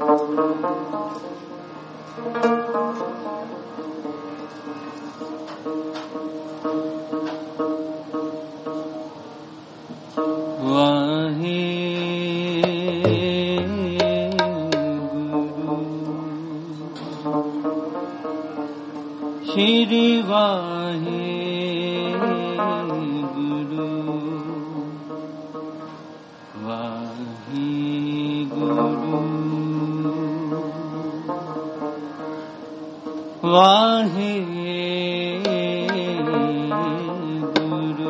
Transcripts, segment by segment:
श्री वाहे गुरु वाहे गुरु वाहे गुरु।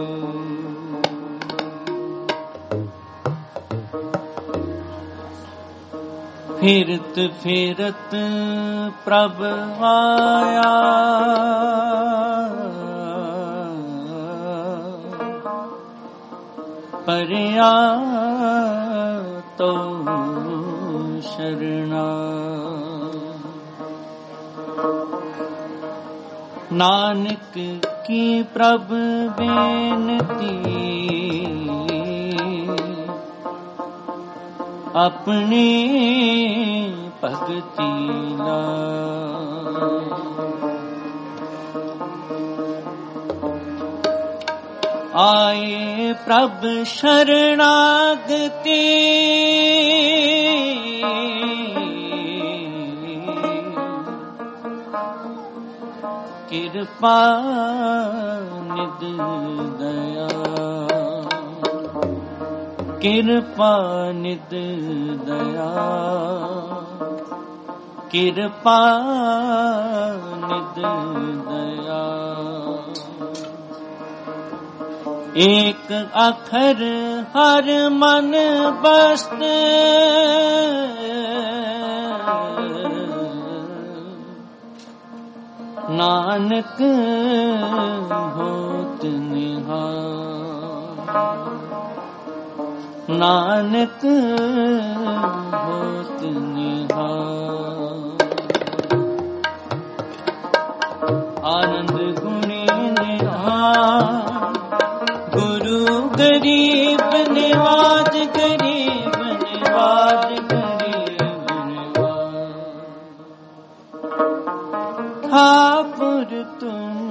फिरत फिरत प्रभ आया, परया तो शरणा। नानक की प्रभ बेनती, अपने भगति लाए। आए प्रभ शरणागति, कृपा निध दया, कृपा निध दया, कृपा निध दया। एक अखर हर मन बस्त, नानक होत निहाल, नानक होत निहाल। आनंद गुणी निहाल, गुरु गरीब निवाज, गरीब निवाज, गरीब निवाज। ठाकुर तुम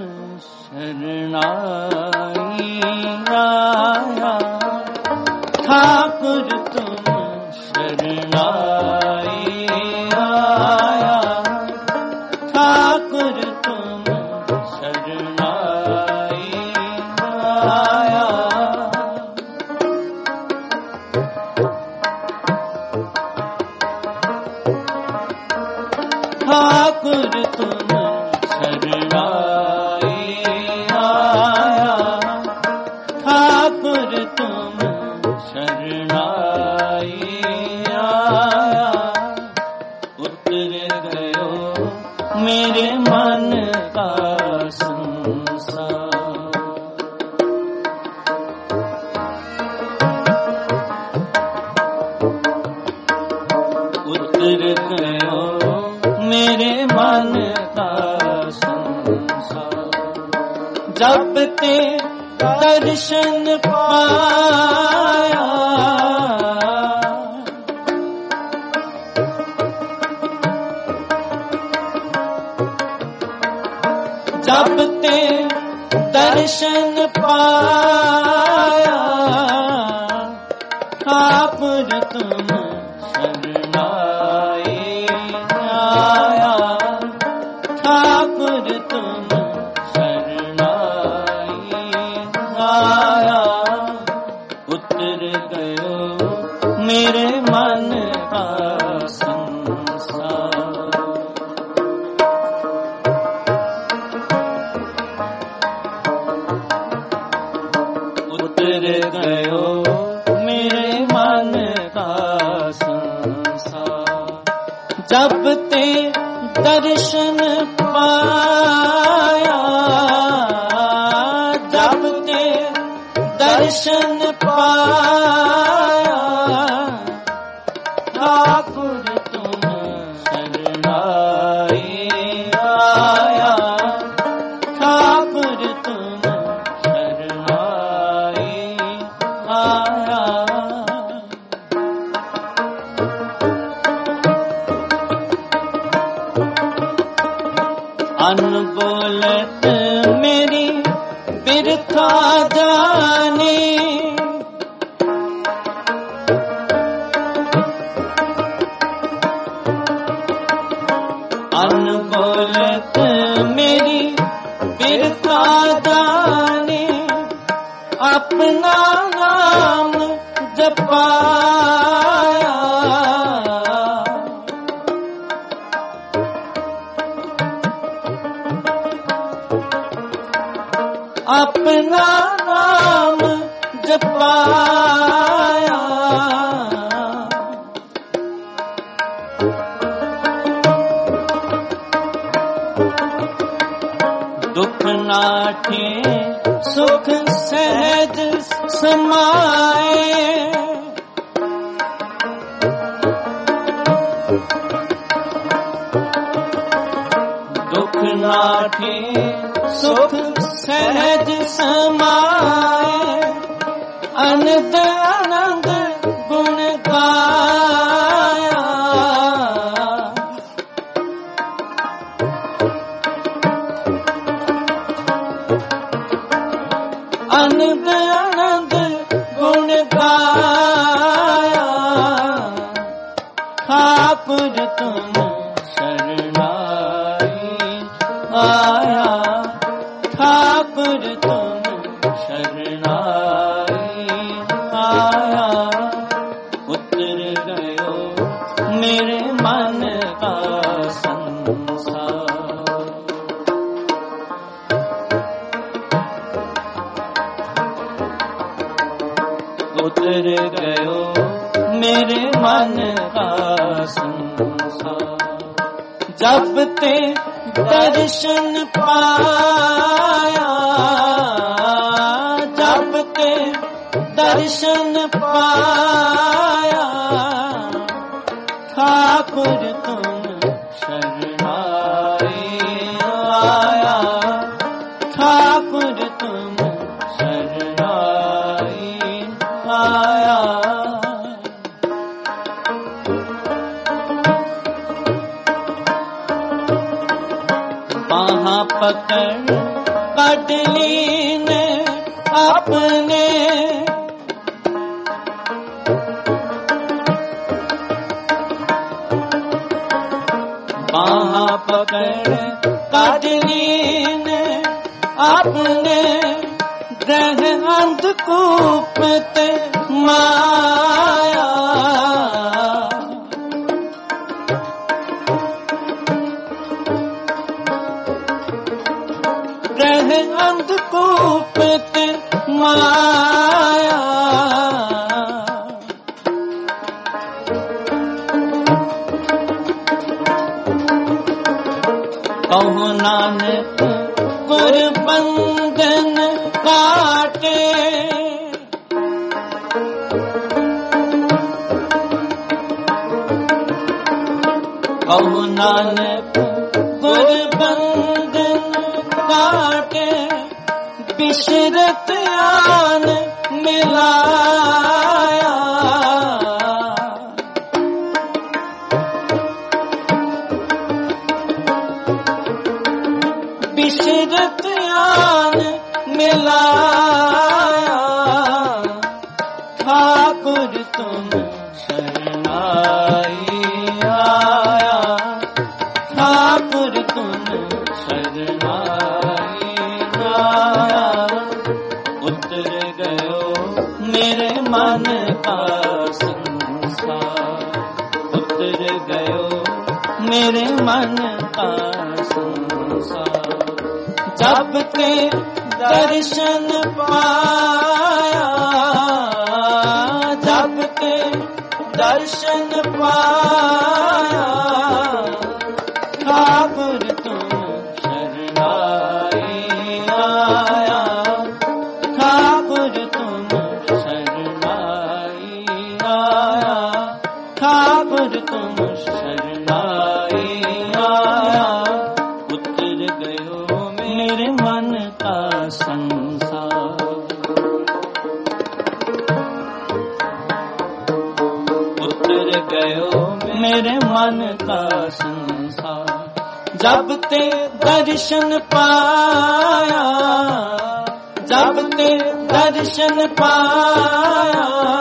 शरणाई आया, ठाकुर तुम शरणाई आया, ठाकुर तुम शरणाई आया। ठाकुर तुम शरणाई आया, ठाकुर तुम शरणाई आया। उतर गयो मेरे मन का संसार, उतर गयो मेरे मन का संसार। जब ते दर्शन पाया, जब ते दर्शन पाया, ठाकुर तुम शरणाई आया, ठाकुर तुम शरणाई आया। उतर गयो मेरे मन का संसार, उतर गयो मेरे मन का संसार। जब ते दर्शन पाया, जब ते दर्शन पाया, ठाकुर तुम शरणाई आया, ठाकुर तुम शरणाई आया। अनबोलत मेरी बिरथा जानी, अनबोलत मेरी बिरथा जानी, अपना नाम जपाया, अपना नाम जपाया, दुख नाठे सुख सहज समाए, दुख नाठे सुख सहज समाए, अनंत आनंद गुण गाया, अनंत आनंद गुण गाया, ठाकुर तुम शरणाई आया, ठाकुर तुम शरणाई आया, उतर गयो मेरे मन का संसार, उतर गयो मेरे मन का संसार, जब ते दर्शन पाया, जब ते दर्शन पाया, ठाकुर तुम शरणाई आया, ठाकुर तुम शरणाई आया, बाहाँ पकड़ कटली ने अपने, बाहाँ पकड़ कटली ने अपने, ग्रह अंधकूप ते माया, ग्रह अंधकूप ते माया, कहो नानक गुर बंधन काटे, कहो नानक गुर बंधन काटे, बिशरत आन मिलाया, बिशरत आन मिलाया, ठाकुर तुम शरणाई आया, ठाकुर तुम शरणाई आया, उतर गयो मेरे मन का संसार, उतर गयो मेरे मन का संसार, जब के दर्शन पाया, जब के दर्शन पाया, ठाकुर तुम शरणाई आया, ठाकुर तुम शरणाई आया, ठाकुर तुम शरणाई आया, उतर गयो मेरे मन का संसार, उतर गयो मेरे मन का संसार, जब ते दर्शन पाया, जब ते दर्शन पाया,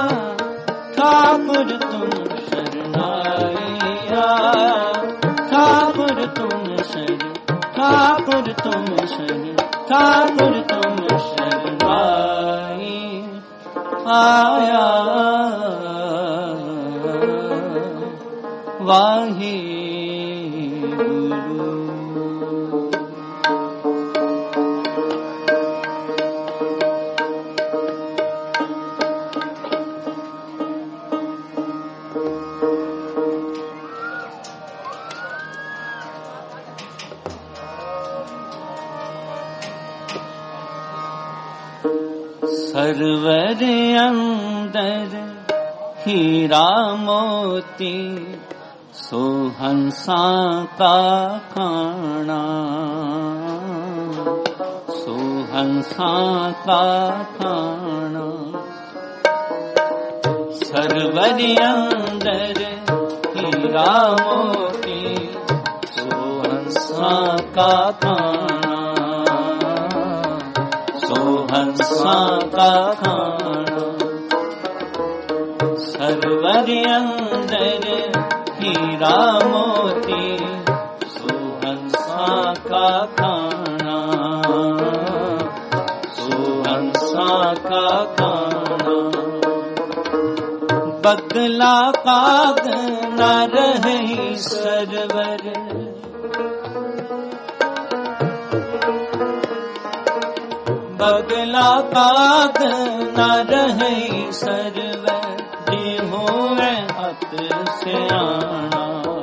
ठाकुर तुम शरणाई आया, ठाकुर तुम शरण, ठाकुर तुम शरण, ठाकुर तुम शरणाई आया। वाहे सरवर अंदर हीरा मोती, सोहंसा का खाना, सोहंसा का खाना। सरवर अंदर हीरा मोती, सोहंसा का खाना, सोहंसा का खाना। सरवर अंदर हीरा मोती, सोहंसा का खाना, सोहंसा का खाना। बगला काग न रहे सरवर, बगला काग न रहे सरवर, जी होवे अत सियाणा,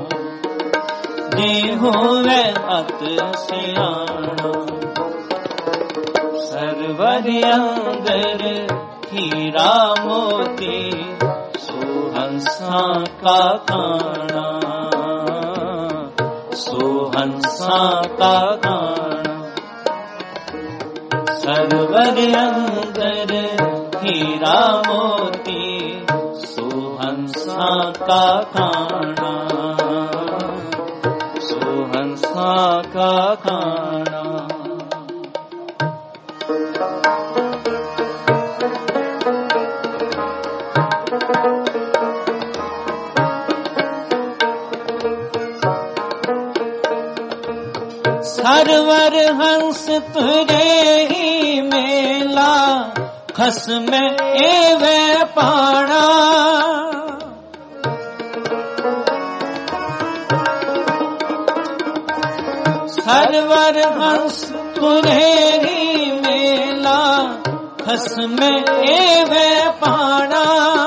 जी होवे अत सियाणा। सरवर अंदर हीरा मोती, सोहंसा का खाना, सोहंसा का खाना। सरवर अंदर हीरा मोती, सोहंसा का खाना, सोहंसा का खाना। सरवर हंस तुरे ही मेला, खस में एवे पाना। सरवर हंस तुरे ही मेला, खस में एवे पाना।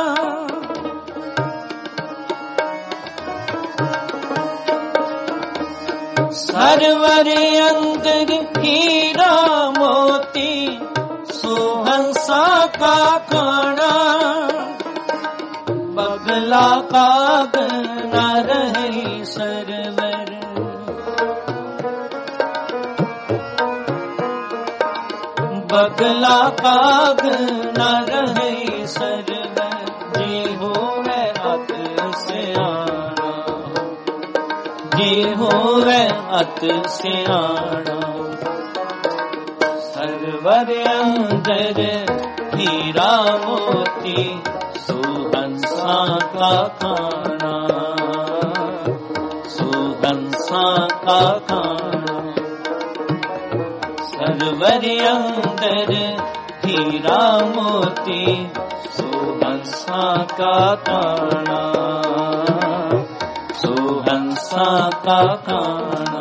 सरवर अंदर हीरा मोती, सोहंसा का खाना। बगला काग न रहे सरवर, बगला काग न रहे सरवर, जी होवे अत सियाणा, जी होवे अत सियाणा। सरवर अंदर हीरा मोती, सोहंसा का खाना, सोहंसा का खाना। सरवर अंदर हीरा मोती, सोहंसा का खाना, सोहंसा का खाना।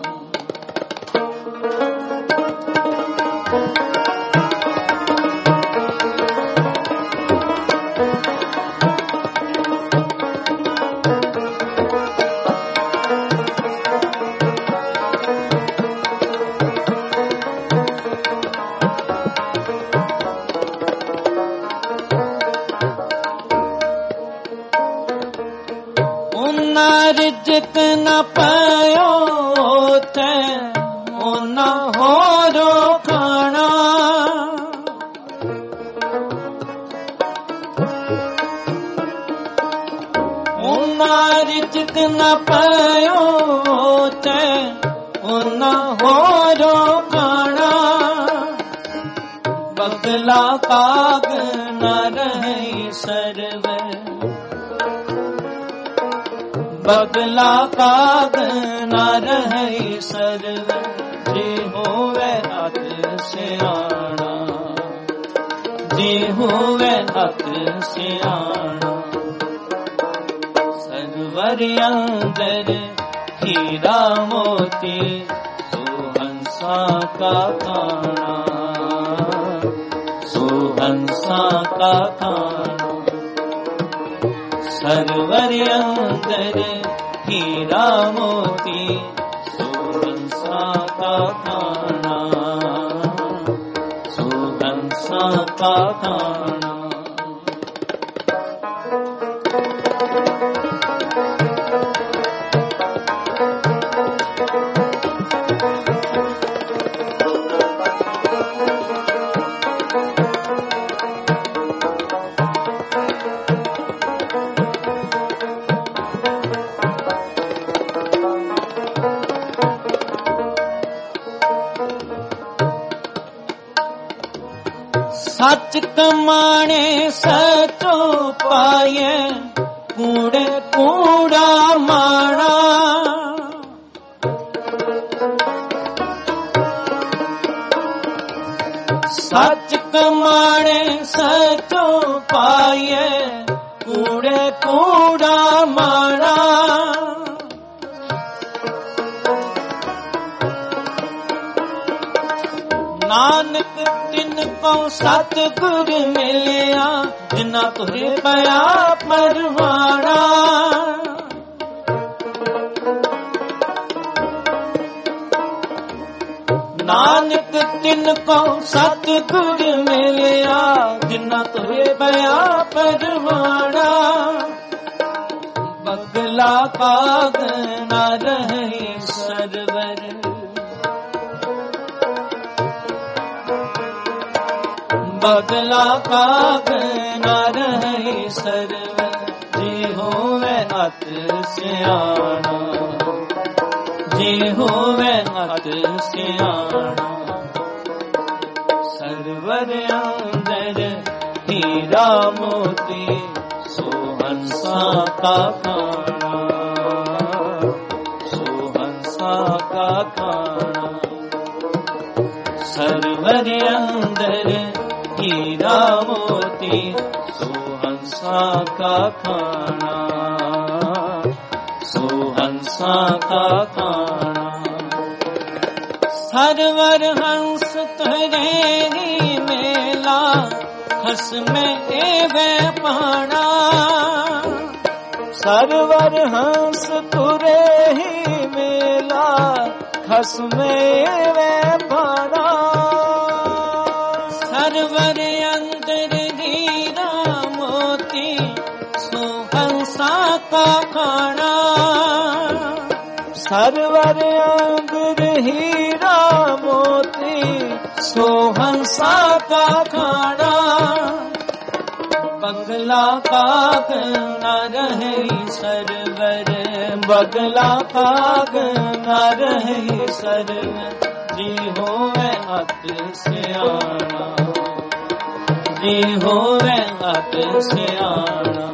रिज़्क़ न पायो थे, न होरो खाना। रिज़्क़ न पायो थे, उना होरो खाना। बगला काग न रहे सरवर, बगला काग न रहे सरवर। जे होवे अत सियाणा, जे होवे अत सियाणा। सरवर अंदर हीरा मोती, सुहंसा का खाना, सुहंसा का खाना। सरवर अंदर हीरा मोती, सुहंसा का खाना, सुहंसा का खाना। सच कमाने सचो पाए, कूड़े कूड़ा माना। सच कमाने सचो पाए, कूड़े कूड़ा माना। नानक तिनको सतगुर मिलिया, जिन्ना तुहे पया परवाना। नानक तिनको सतगुर मिलिया, जिन्ना तुहे पया परवाना। बगला काग न रहे सरवर, बगला काग न रहे सरवर। जे होवे अत सियाणा, जे होवे अत सियाणा। सरवर अंदर हीरा मोती, सुहंसा का खाना, सुहंसा का खाना। सरवर अंदर हीरा मोती, सुहंसा का खाना, सुहंसा का खाना। सरवर हंस तुरे ही मेला, खस में एवे पाना। सरवर हंस तुरे ही मेला, खस में एवे पाना। सरवर अंदर हीरा मोती, सुहंसा का खाना। सरवर अंदर हीरा मोती, सुहंसा का खाना। बगला काग न रहे सरवर, बगला काग न रहे सरवर। जी होवे अत सियाणा, जी होवे अत सियाणा।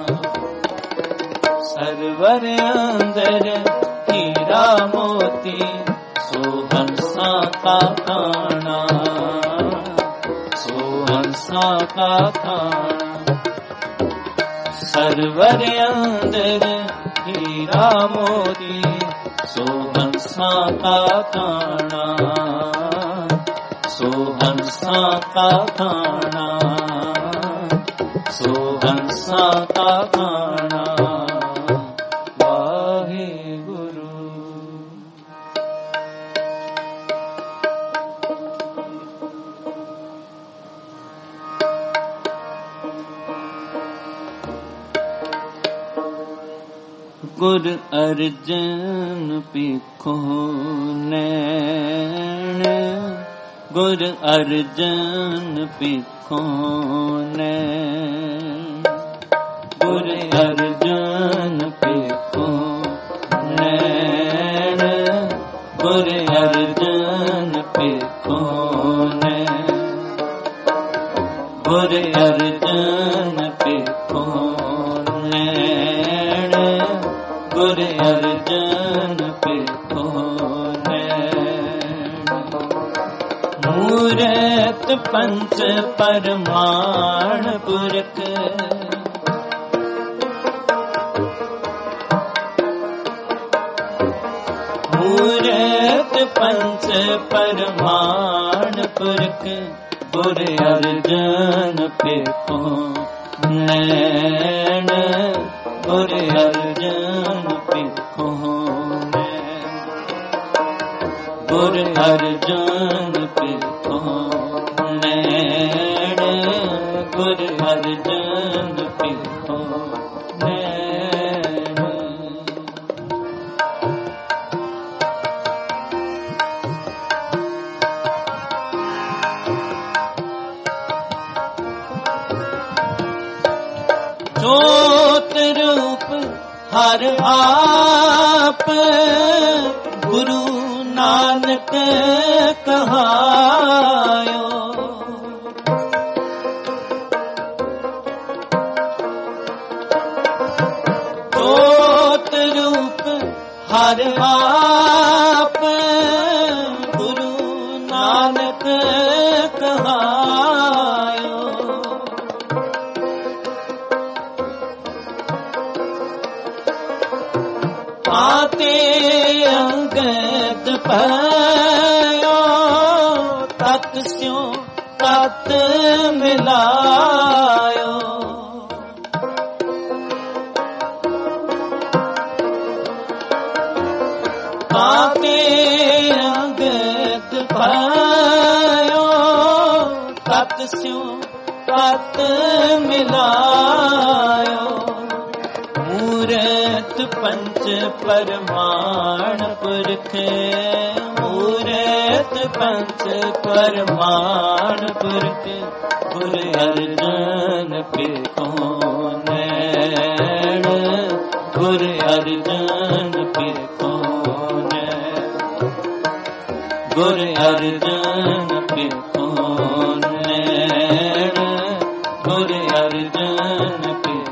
सरवर अंदर हीरा मोती, सुहंसा का खाना, सुहंसा का खाना। सरवर अंदर हीरा मोती, सुहंसा का खाना, सुहंसा का खाना, सुहंसा का खाना। वाहे गुरु। गुर अर्जन पिखो नैन, गुर अर्जन पिखो नैन। गुर अर्जन पिखो नैन, गुर अर्जन पेखोन गुर अर्जन पेखोन गुर अर्जन पेखोन मूरत पंच परमाण पुरख मूरत पंच परमाण पुरख गुर अर्जन पेखोन गुर अर्जन पेखोन गुर अर्जन पेखोन गुर अर्जन पेखोन ज्योत रूप हर आप गुरु नानक कहायो ज्योत रूप हर आप गुरु नानक कहायो आते अंगद पायो तत् स्यों तत् मिलायो आते अंगद पायो तत् स्यों तत् मिलायो मूरत पंच परमाण पुरख मूरत पंच परमाण पुरख गुर अर्जन पेखोन गुर अर्जन पेखोन गुर अर्जन पेखोन गुर अर्जन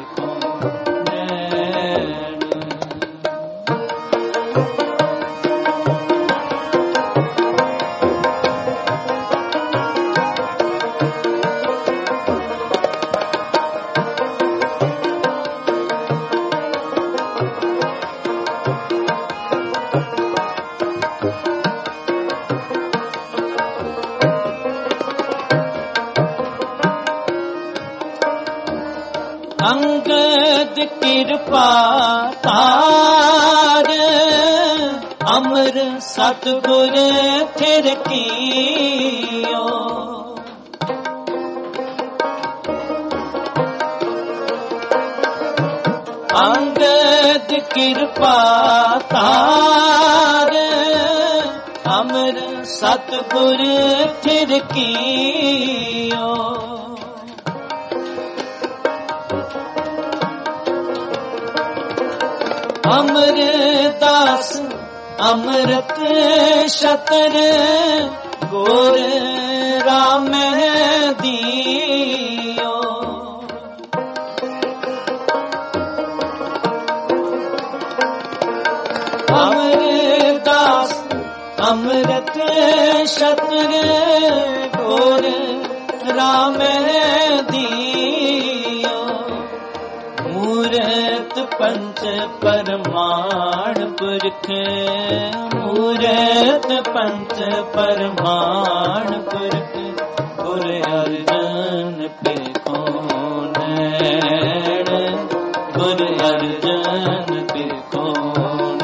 अंगद कृपा तार अमर सतगुर थिर कियो अंगद कृपा तार अमर सतगुर थिर कियो अमरदास अमृत शतर गोर राम दियो अमरदास अमृत शतर गोर राम दियो मूरत पंच परमाण पुरख मूरत पंच परमाण पुरख गुर अर्जन पेखोन गुर अर्जन पेखोन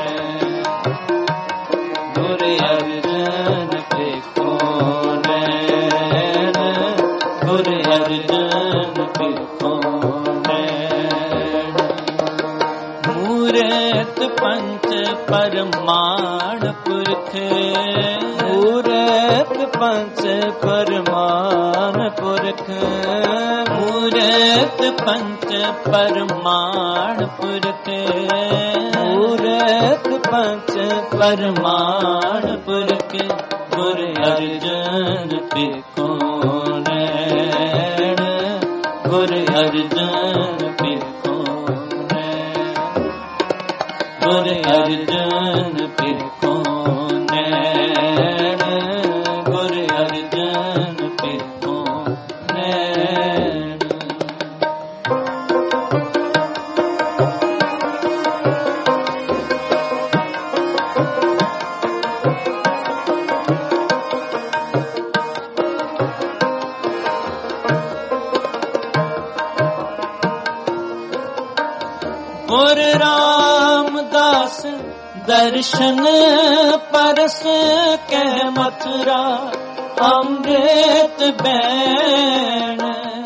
गुर अर्जन पेखोन गुर अर्जन पेखोन मूरत पंच परमाण पुरख मूरत पंच परमान पुरख मूरत पंच परमान पुरख मूरत पंच परमान पुरख गुर अर्जन पिको नैण गुर अर्जन पिको नैण गुर अर्जन पिको नैण गुर अर्जन पिको नैण गुर रामदास दर्शन परस के मथुरा अमृत बैण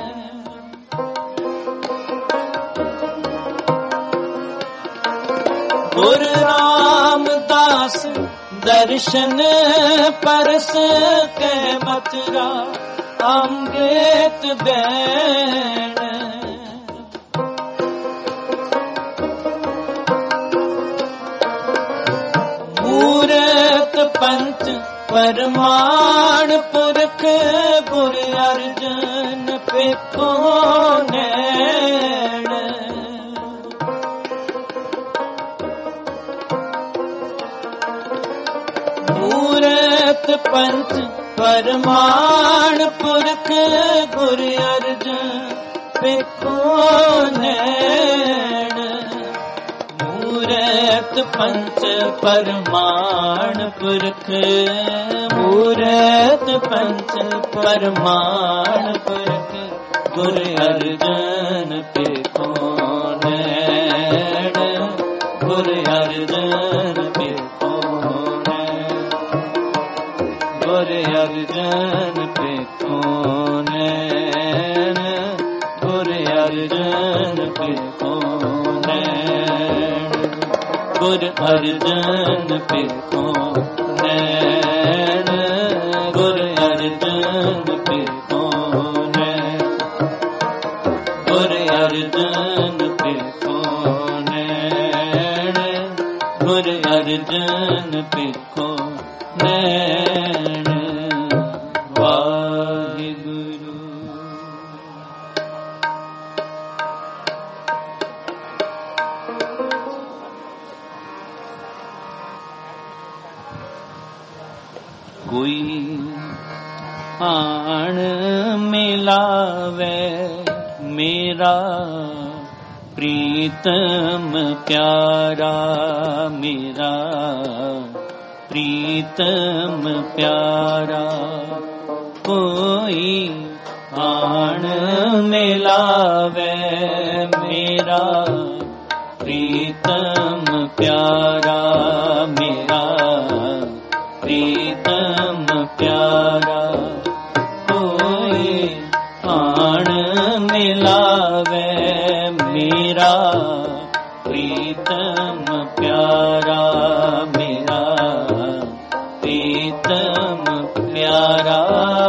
गुर रामदास दर्शन परस के मथुरा अमृत बैण मूरत पंच परमान पुरख गुर अर्जन पिको नैण मूरत पंच परमान पुरख गुर अर्जन पिको नैण मूरत पंच परमान पुरख मूरत पंच परमान पुरख गुर अर्जन पिको नैण गुर अर्जन पिको नैण गुर अर्जन पिको नैण गुर अर्जन पिको नैण गुर अर्जन पिको नैण गुर अर्जन पिको नैण गुर अर्जन पिको नैण गुर अर्जन पिको नैण वाहिगुरु कोई आण मिलावे मेरा प्रीतम प्यारा मेरा प्रीतम प्यारा कोई आण मिलावे मेरा प्रीतम प्यारा मेरा प्रीतम प्यारा कोई आण मिलावे मेरा प्रीतम प्यारा मेरा प्रीतम प्यारा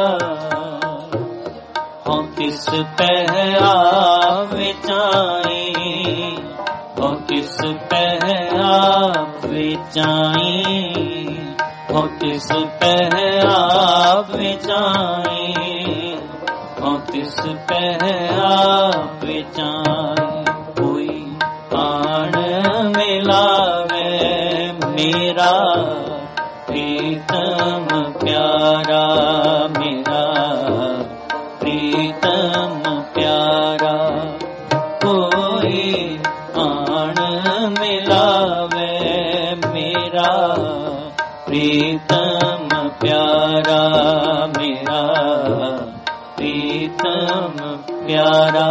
हों किस पह आवे चाई हों किस पह आवे चाई हो तिस पह आवे चाई हो तिस पह आवे चाई कोई आण मिलावे मेरा प्रीतम प्यारा मेरा प्रीतम प्यारा कोई आण मिलावे मेरा प्रीतम प्यारा मेरा प्रीतम प्यारा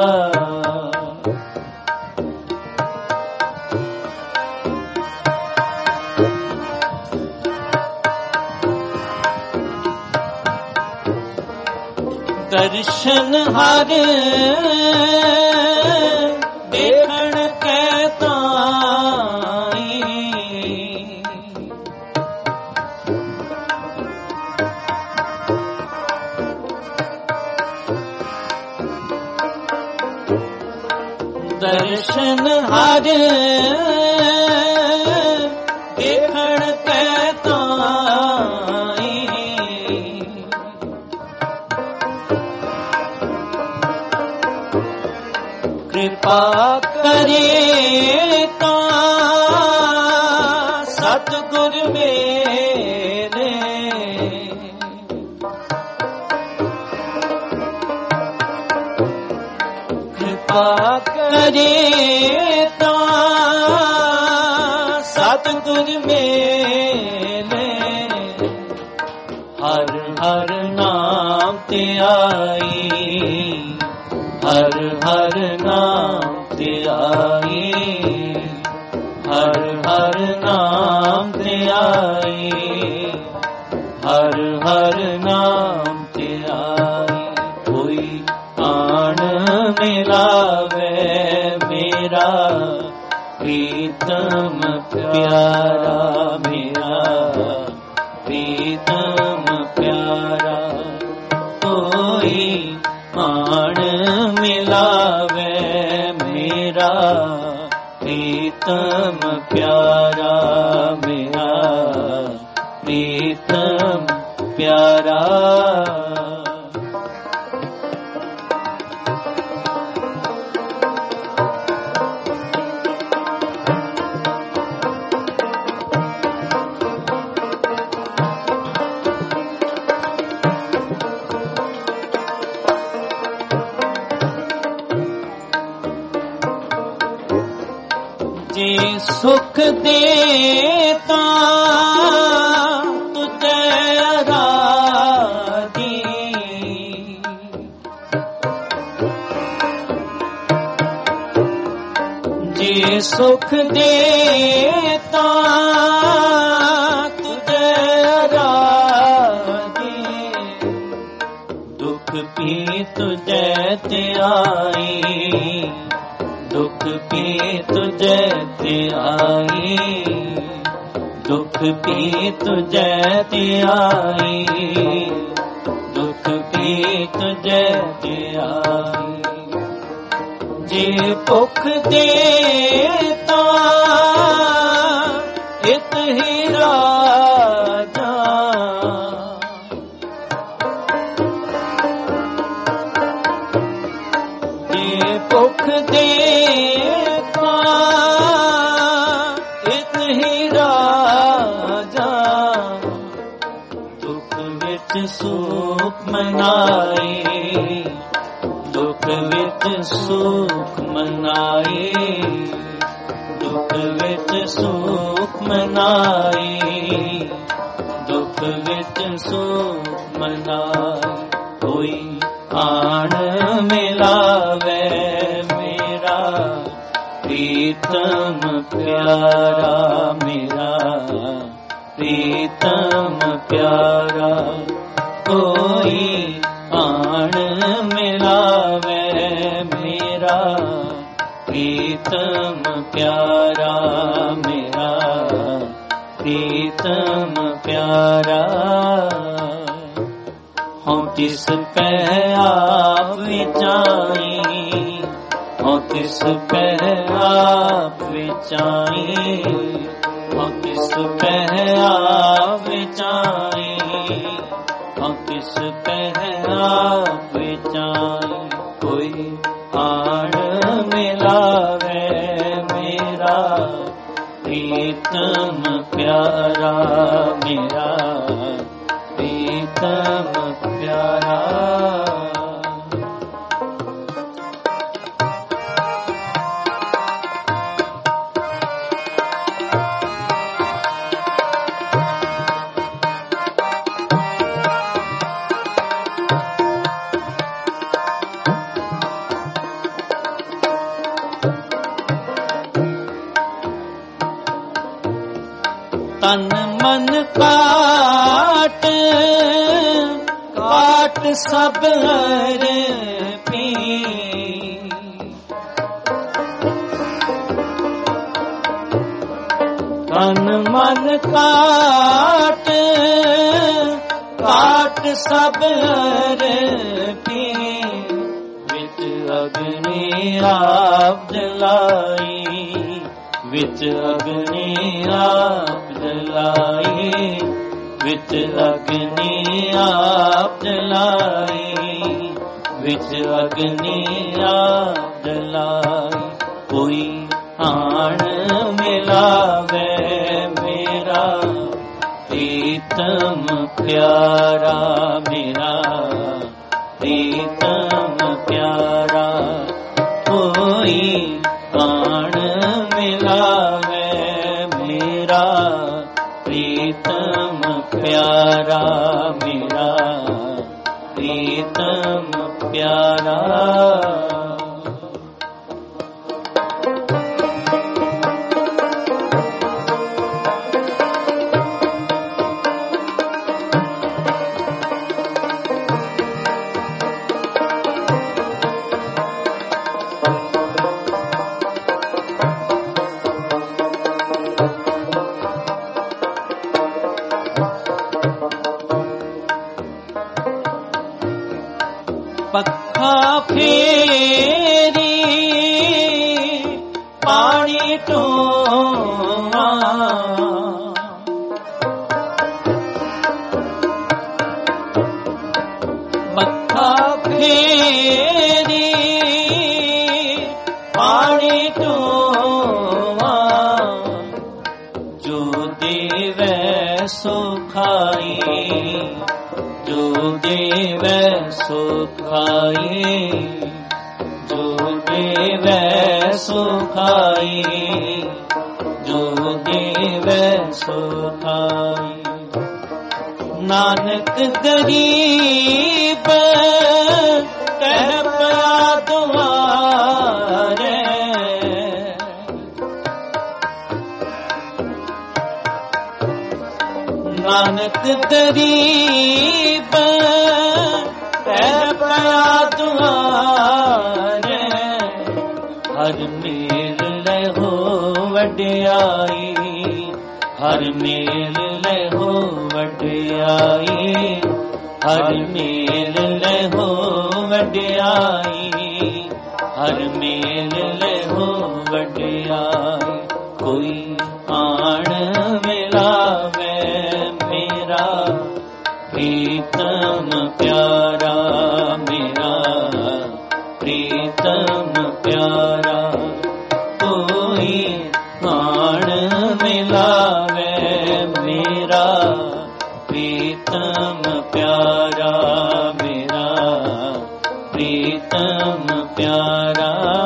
दर्शन हर देखण कहता ਦਰਸ਼ਨ ਹਰ ਦੇਖਣ ਕੈ ਤਾਈ ਕਿਰਪਾ ਕਰੇ ਤਾਂ ਸਤਿਗੁਰ ਮੇਰੇ ਕਿਰਪਾ ਕਰੇ ਤਾਂ ਸਤਿਗੁਰ ਮੇਰੇ ਹਰ ਹਰ ਨਾਮ ਤੇ ਆਈ ਹਰ ਹਰ ਨਾਮ ਤੇ ਆਈ ਹਰ ਹਰ ਨਾਮ ਤੇ ਆਈ ਹਰ ਹਰ ਨਾਮ ਤੇ ਆਈ ਕੋਈ ਆਣ ਮਿਲਾਵੇ ਮੇਰਾ ਪ੍ਰੀਤਮ ਪਿਆਰਾ ਮੇਰਾ ਪ੍ਰੀਤਮ ਪਿਆਰਾ ਕੋਈ ਆਣ ਮਿਲਾਵੇ ਮੇਰਾ ਪ੍ਰੀਤਮ ਪਿਆਰਾ ਮੇਰਾ ਪ੍ਰੀਤਮ ਪਿਆਰਾ ਜੇ ਸੁਖ ਦੇ ਤਾਂ ਤੁਝੇ ਰਾਜੀ ਜੇ ਸੁਖ ਦੇ ਤਾਂ ਤੁਝੇ ਰਾਜੀ ਦੁਖ ਵੀ ਤੁਝੇ ਤੇ ਆਈ ਦੁਖ ਵੀ ਤੁਝੇ ਤੇ ਆਈ ਦੁਖ ਵੀ ਤੁਝੇ ਤੇ ਆਈ ਦੁਖ ਵੀ ਤੁਝੇ ਤੇ ਆਈ ਜੇ ਭੁੱਖ ਦੇ ਤਾਂ ਇਤ ਹੀ ਰਾਜਾ ਜੇ ਭੁੱਖ ਦੇ ਸੁਖ ਮਨਾਈ ਦੁਖ ਵਿੱਚ ਸੁਖ ਮਨਾਈ ਦੁਖ ਵਿੱਚ ਸੁਖ ਮਨਾਈ ਦੁਖ ਵਿੱਚ ਸੁਖ ਮਨਾਈ ਕੋਈ ਆਣ ਮਿਲਾਵੇ ਮੇਰਾ ਪ੍ਰੀਤਮ ਪਿਆਰਾ ਮੇਰਾ ਪ੍ਰੀਤਮ ਪਿਆਰਾ ਕੋਈ ਆਣ ਮਿਲਾਵੇ ਮੇਰਾ ਪ੍ਰੀਤਮ ਪਿਆਰਾ ਮੇਰਾ ਪ੍ਰੀਤਮ ਪਿਆਰਾ ਹਉ ਤਿਸ ਪੈ ਆਪ ਵਿਚਾਈ ਹਉ ਤਿਸ ਪੈ ਆਪ ਵਿਚਾਈ ਹਉ ਤਿਸ ਪੈ ਆਪ ਵਿਚਾਈ ਹਉ ਤਿਸ ਪੈ ਆਪ ਵਿਚਾਈ ਕੋਈ ਆਣ ਮਿਲਾਵੇ ਮੇਰਾ ਪ੍ਰੀਤਮ ਪਿਆਰਾ ਮੇਰਾ ਪ੍ਰੀਤਮ ਪਿਆਰਾ ਤਨ ਮਨ ਕਾਟ ਕਾਟ ਸਭ ਹਰ ਪੀ ਤਨ ਮਨ ਕਾਟ ਕਾਟ ਸਭ ਹਰ ਪੀ ਵਿੱਚ ਅਗਨੀ ਆਪ ਜਲਾਈ, ਵਿੱਚ ਅਗਨੀ ਆਪ ਜਲਾਈ, ਵਿੱਚ ਅਗਨੀ ਆਪ ਜਲਾਈ, ਵਿੱਚ ਅਗਨੀ ਆਪ ਜਲਾਈ। ਕੋਈ ਆਣ ਮਿਲਾਵੇ ਮੇਰਾ ਪ੍ਰੀਤਮ ਪਿਆਰਾ, ਮੇਰਾ ਪ੍ਰੀਤਮ ਪਿਆਰਾ। ਕੋਈ ਆਣ ਮਿਲਾਵੇ ਮੇਰਾ ਪ੍ਰੀਤਮ ਪਿਆਰਾ, ਮੇਰਾ ਪ੍ਰੀਤਮ ਪਿਆਰਾ। ਪੱਖਾ ਫੇਰੀ ਪਾਣੀ ਢੋਵਾ, ਪੱਖਾ ਫੇਰੀ ਪਾਣੀ ਢੋਵਾ, ਜੋ ਦੇਵੈ ਸੋ ਖਾਈ, ਜੋ ਦੇਵੈ ਸੋ ਖਾਈ, ਜੋ ਦੇਵੈ ਸੋ ਖਾਈ, ਜੋ ਦੇਵੈ ਸੋ ਖਾਈ। ਨਾਨਕ ਗਰੀਬ ਕਹਿ ਪਿਆ ਦੁਆਰੇ, ਨਾਨਕ ਗਰੀਬ ਕਹਿ ਪਿਆ ਦੁਆਰੇ। ਹਰ ਮੇਲ ਲਹੋ ਵਡਿਆਈ, ਹਰ ਮੇਲ ਲਹੋ ਵਡਿਆਈ, ਹਰ ਮੇਲ ਲਹੋ ਵਡਿਆਈ, ਹਰ ਮੇਲ ਲਹੋ ਵਡਿਆਈ। ਕੋਈ ਆਣ ਮਿਲਾਵੇ ਮੇਰਾ ਪ੍ਰੀਤਮ ਪਿਆਰਾ, ਮੇਰਾ ਪ੍ਰੀਤਮ ਪਿਆਰਾ। ਕੋਈ ਆਣ ਮਿਲਾਵੇ ਮੇਰਾ ਪ੍ਰੀਤਮ ਪਿਆਰਾ, ਮੇਰਾ ਪ੍ਰੀਤਮ ਪਿਆਰਾ।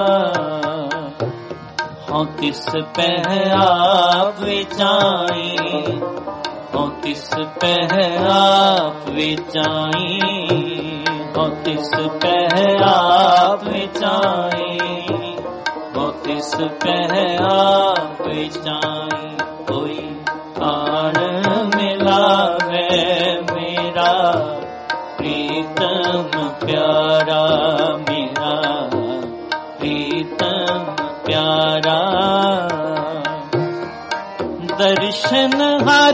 ਹਉ ਤਿਸ ਪਹਿ ਆਪ ਵਿਚਾਈ, ਹਉ ਤਿਸ ਪਹਿ ਆਪ ਵਿਚਾਈ, ਹਉ ਤਿਸ ਪਹਿ ਆਪ ਵਿਚਾਈ, ਹਉ ਤਿਸ ਪਹਿ ਆਪ ਵਿਚਾਈ। ਕੋਈ ਆਣ ਮਿਲਾਵੇ ਮੇਰਾ ਪ੍ਰੀਤਮ ਪਿਆਰਾ, ਮੇਰਾ ਪ੍ਰੀਤਮ ਪਿਆਰਾ। ਦਰਸ਼ਨ ਹਰ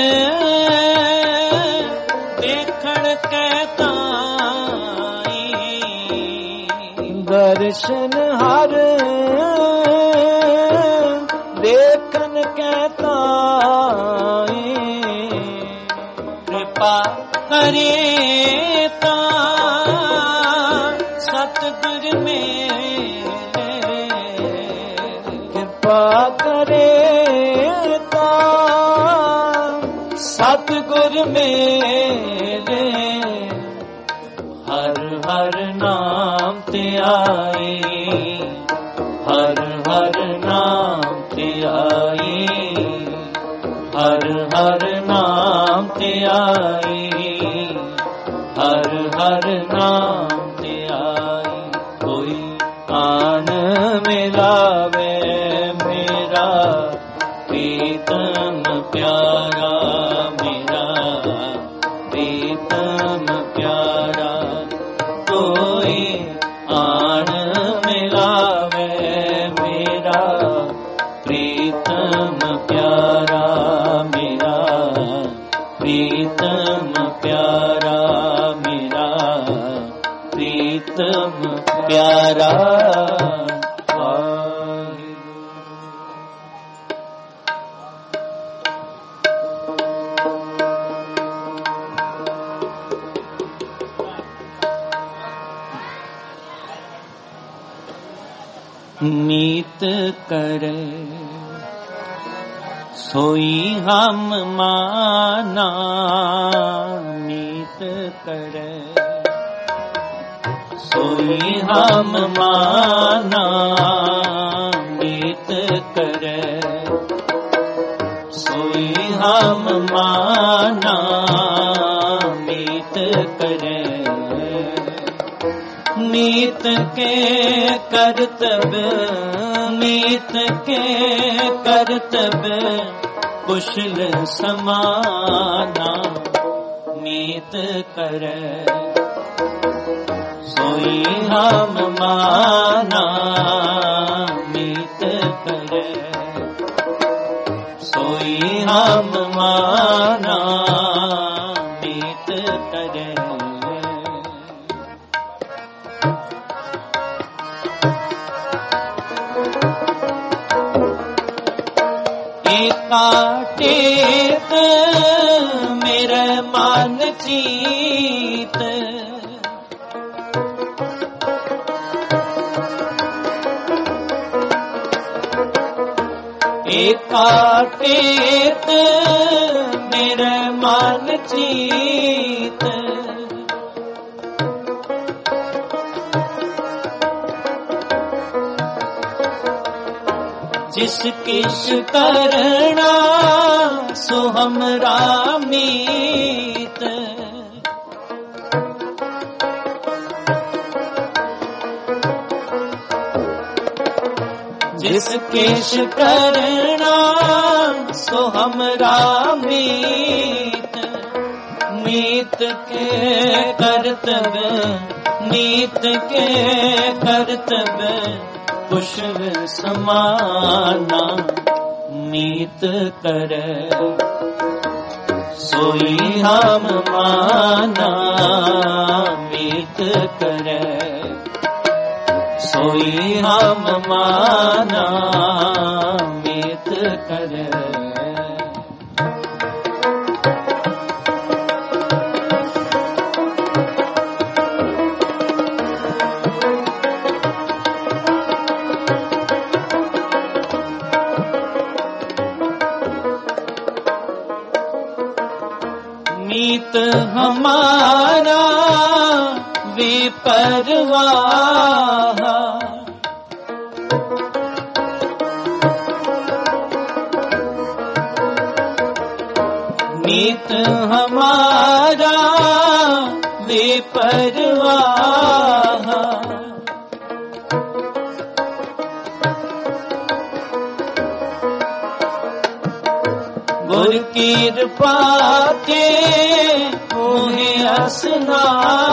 ਦੇਖਣ ਕੈ ਤਾਈ, ਦਰਸ਼ਨ ਹਰ ਦੇਖਣ ਕੈ ਤਾਈ। ਕਿਰਪਾ ਕਰੇ ਤਾਂ ਸਤਿਗੁਰ ਮੇਰੇ, ਕਿਰਪਾ ਕਰੇ ਸਤਿਗੁਰ ਮੇਰੇ। ਹਰ ਹਰ ਨਾਮ ਧਿਆਈ, ਹਰ ਹਰ ਨਾਮ ਧਿਆਈ, ਹਰ ਹਰ ਨਾਮ ਧਿਆਈ, ਹਰ ਹਰ ਨਾਮ ਧਿਆਈ। ਕੋਈ ਆਣ ਮਿਲਾਵੇ ਮੇਰਾ ਪ੍ਰੀਤਮ ਪਿਆਰਾ, ਮੇਰਾ ਪ੍ਰੀਤਮ ਪਿਆਰਾ। ਕੋਈ ਆਣ ਮਿਲਾਵੇ ਮੇਰਾ ਪ੍ਰੀਤਮ ਪਿਆਰਾ, ਮੇਰਾ ਪ੍ਰੀਤਮ ਪਿਆਰਾ, ਮੇਰਾ ਪ੍ਰੀਤਮ प्यारा मीत करे सोई हम माना, मीत करे सोई हम माना, मीत करे सोई हम माना, मीत करे मीत के करतब, मीत के करतब कुशल समाना, मीत करे सोई हम माना, मीत करे सोई हम माना, मीत करे काटेत मेरे मन चीत, काटेत मेरे मन चीत, जिस किस करना सो हमरा मीत, जिस किस करना सो हमरा मीत, मीत के करतब, मीत के करतब कुशल समाना, मीत करे सोई हम माना, मीत करे सोई हम माना, मीत करे मीत हमारा बेपरवाह, मीत हमारा बेपरवाह, गुर कृपा के मोहे असना,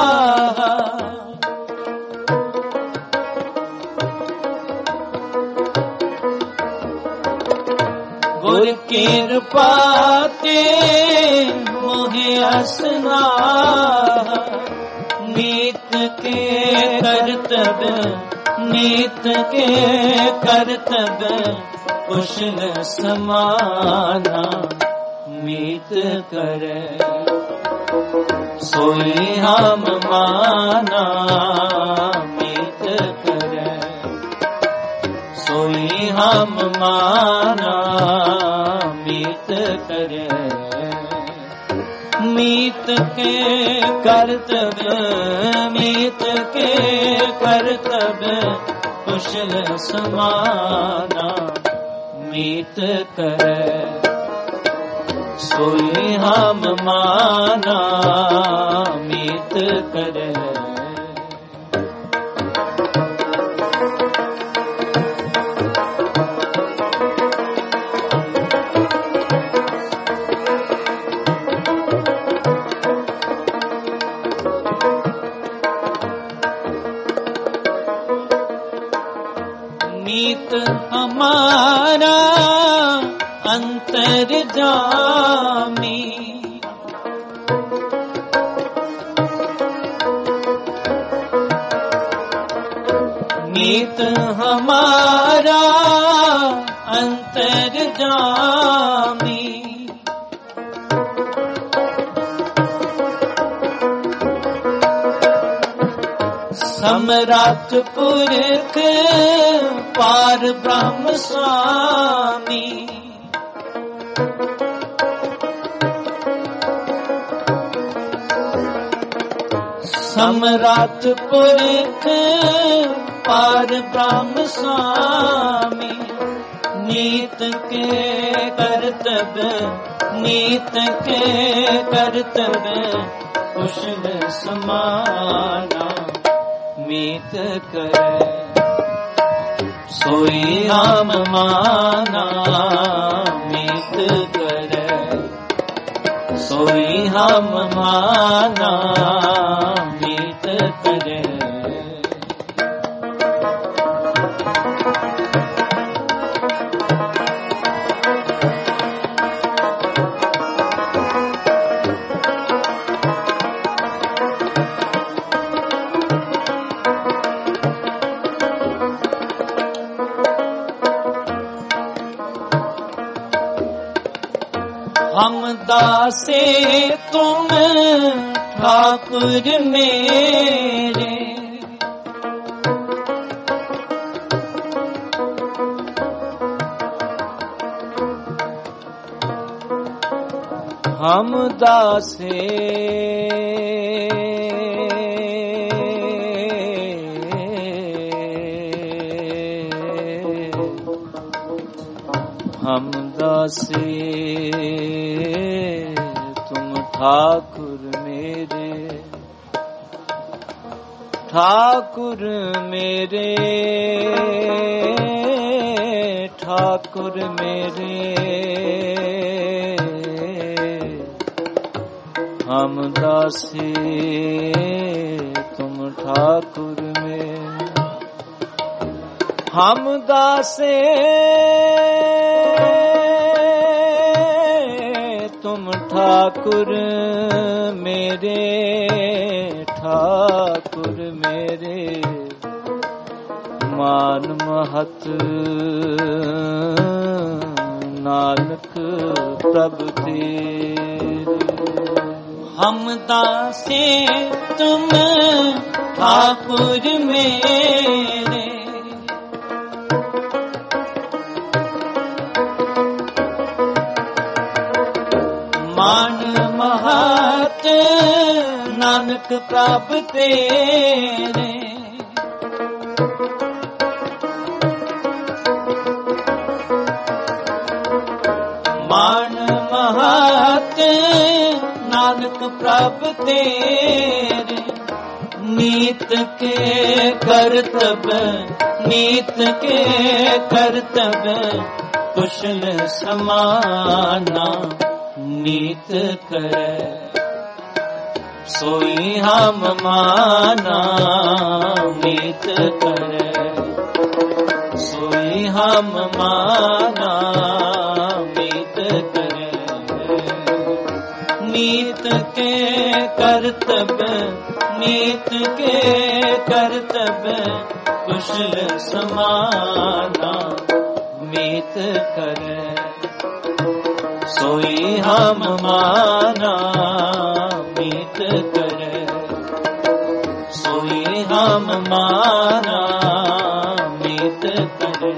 गुर कृपा के मोहे असना, मीत के करतब, मीत के करतब कुशल समाना, मीत करे सोई हम माना, मीत करे सोई हम माना, मीत करे मीत के करतब, मीत के करतब कुशल समाना, मीत करे सोई हम माना, मीत करे मीत हमारा अंतर्जामी, मीत हमारा अंतर्जामी। सम्राट पुरख पार ब्रह्म स्वामी। सम्राट पुरख पार ब्रह्म स्वामी। नीत के कर्तव्य, नीत के कर्तव्य कुशल समाना। मीत करे सोई राम माना। मीत करे सोई हम माना। मीत करे हम दासे तुम ठाकुर मेरे। हम दासे हम दासे तुम ठाकुर मेरे। ठाकुर मेरे, ठाकुर मेरे। हम दासे तुम ठाकुर मेरे। हम दासे तुम ठाकुर मेरे। ठाकुर मेरे मान महत नानक प्रभु तेरे। हम दासे तुम ठाकुर मेरे। मान महत नानक प्रभु तेरे। मान महत नानक प्रभु तेरे। नीत के कर्तव्य, नीत के कर्तव्य कुशल समाना। नीत करे सोई हम माना। नीत करे सोई हम माना। नीत करे नीत के कर्तव्य, नीत के कर्तव्य कुशल समाना। मीत करे सोई हम माना। मीत करे सोई हम माना। मीत करे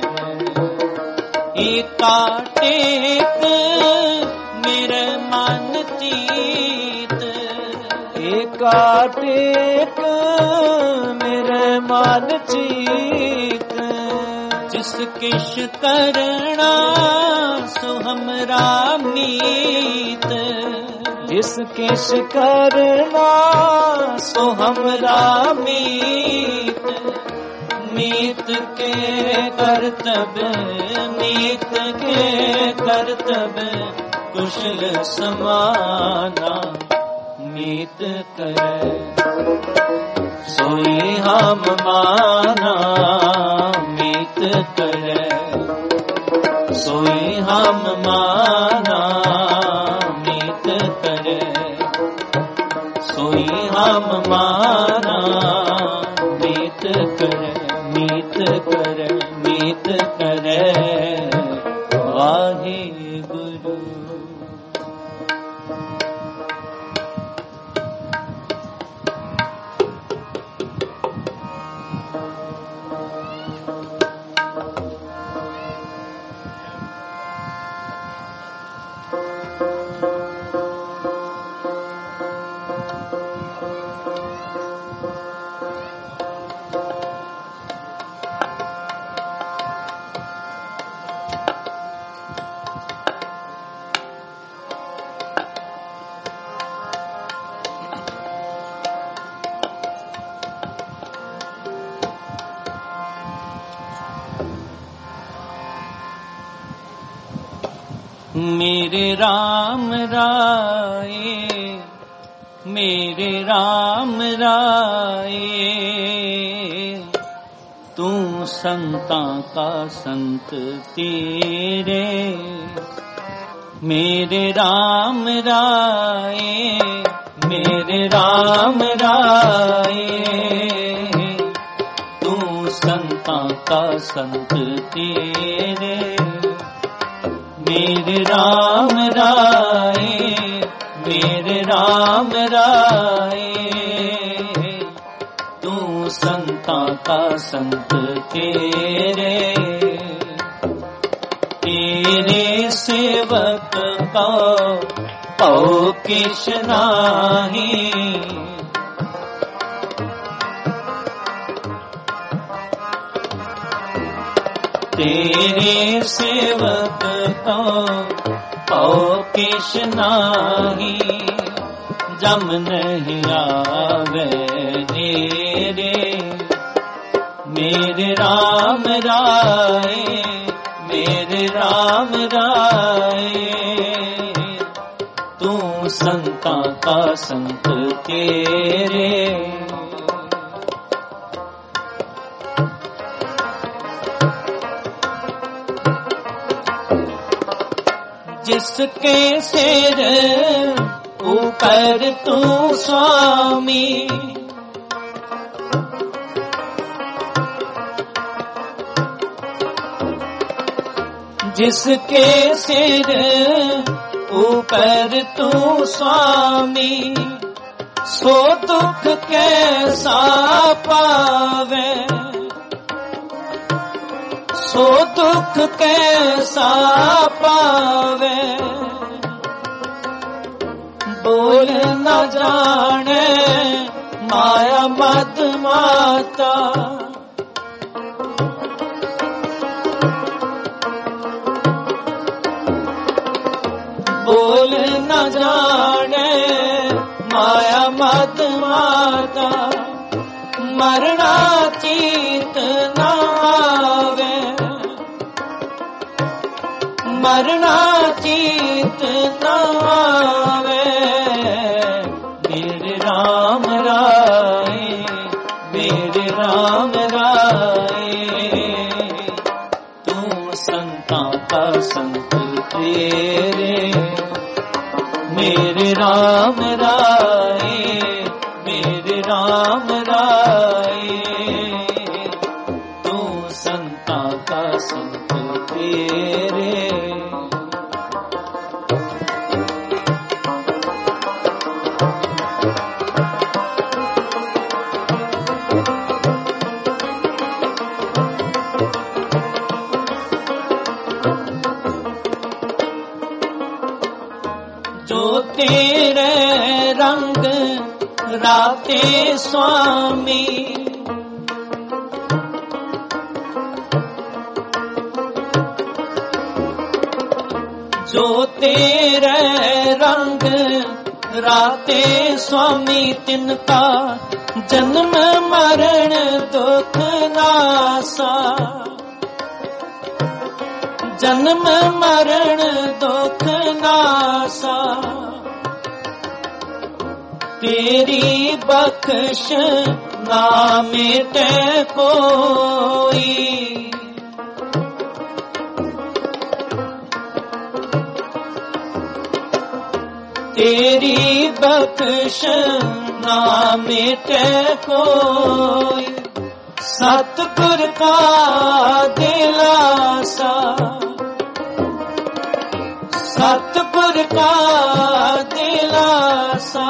एका टेक मेरे मन चीत। एका टेक मेरे मन चीत। जिस किश करना सो हमरा मीत। जिस किश करना सो हमरा मीत। मीत के कर्तव्य, मीत के कर्तव्य कुशल समाना। मीत करे सोई हम माना। मीत करे सोई हम माना। मीत करे सोई हम माना। मीत करे मीत मेरे राम राये, मेरे राम राये, तू संतां का संत तेरे। मेरे राम राये, मेरे राम राये, तू संतां का संत तेरे। मेरे राम राये, मेरे राम राये, तू संतां का संत तेरे। तेरे सेवक का पौ किश नाही, तेरे सेवक का पौ किश नाही। जम नहीं आवे नेरे, मेरे राम राये, मेरे राम राये, तू संतां का संत तेरे। जिसके सिर ऊपर तू स्वामी, जिसके सिर ऊपर तू स्वामी, सो दुख कैसा पावे, सो दुख कैसा पावे। बोल न जाने माया मद माता, बोल न जाने माया मद माता। मरना चीत न आवे, मरना चीत न आवे। मेरे राम राये, मेरे राम राये, तू संतां का संत तेरे। मेरे राम राये, मेरे राम राये, तू संतां का संत तेरे। जो तेरे रंग राते स्वामी, जो तेरे रंग राते स्वामी, तिनका जन्म मरण दुख नासा, जन्म मरण दुख नासा। तेरी बख्श ना मिटे कोई, तेरी बख्श ना मिटे कोई। सतगुर का दिलासा, सतगुर का दिलासा।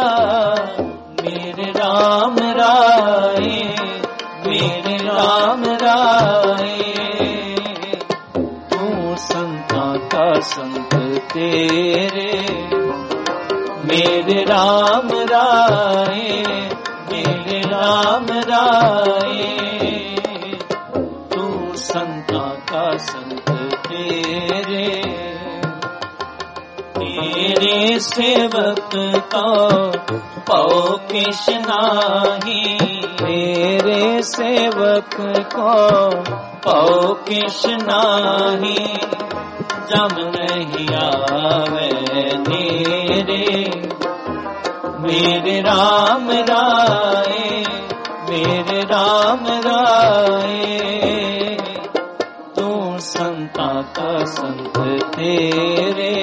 मेरे राम राये, मेरे राम राये, तू संतां का संत तेरे। मेरे राम राये, मेरे राम राये, तू संतां का संत तेरे। तेरे सेवक का पौ किश नाही, तेरे सेवक को पौ किश नाही। जम नहीं आवे तेरे। मेरे राम राए, मेरे राम राए, तू संता का संत तेरे।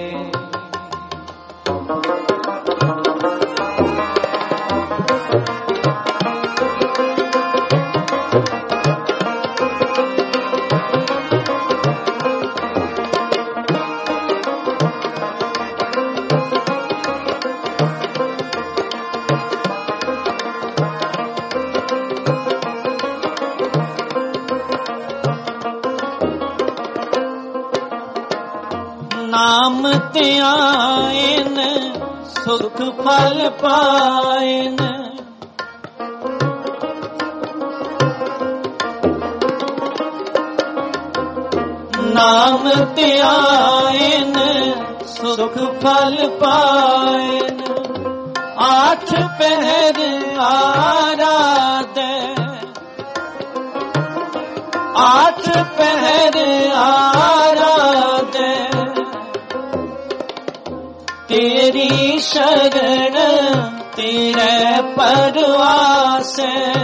नाम ते आएन सुख फल पाएन। नाम ते आएन सुख फल पाएन। आठ पहर आराधे, आठ पहर आराधे, तेरी शरण तेरे परवास।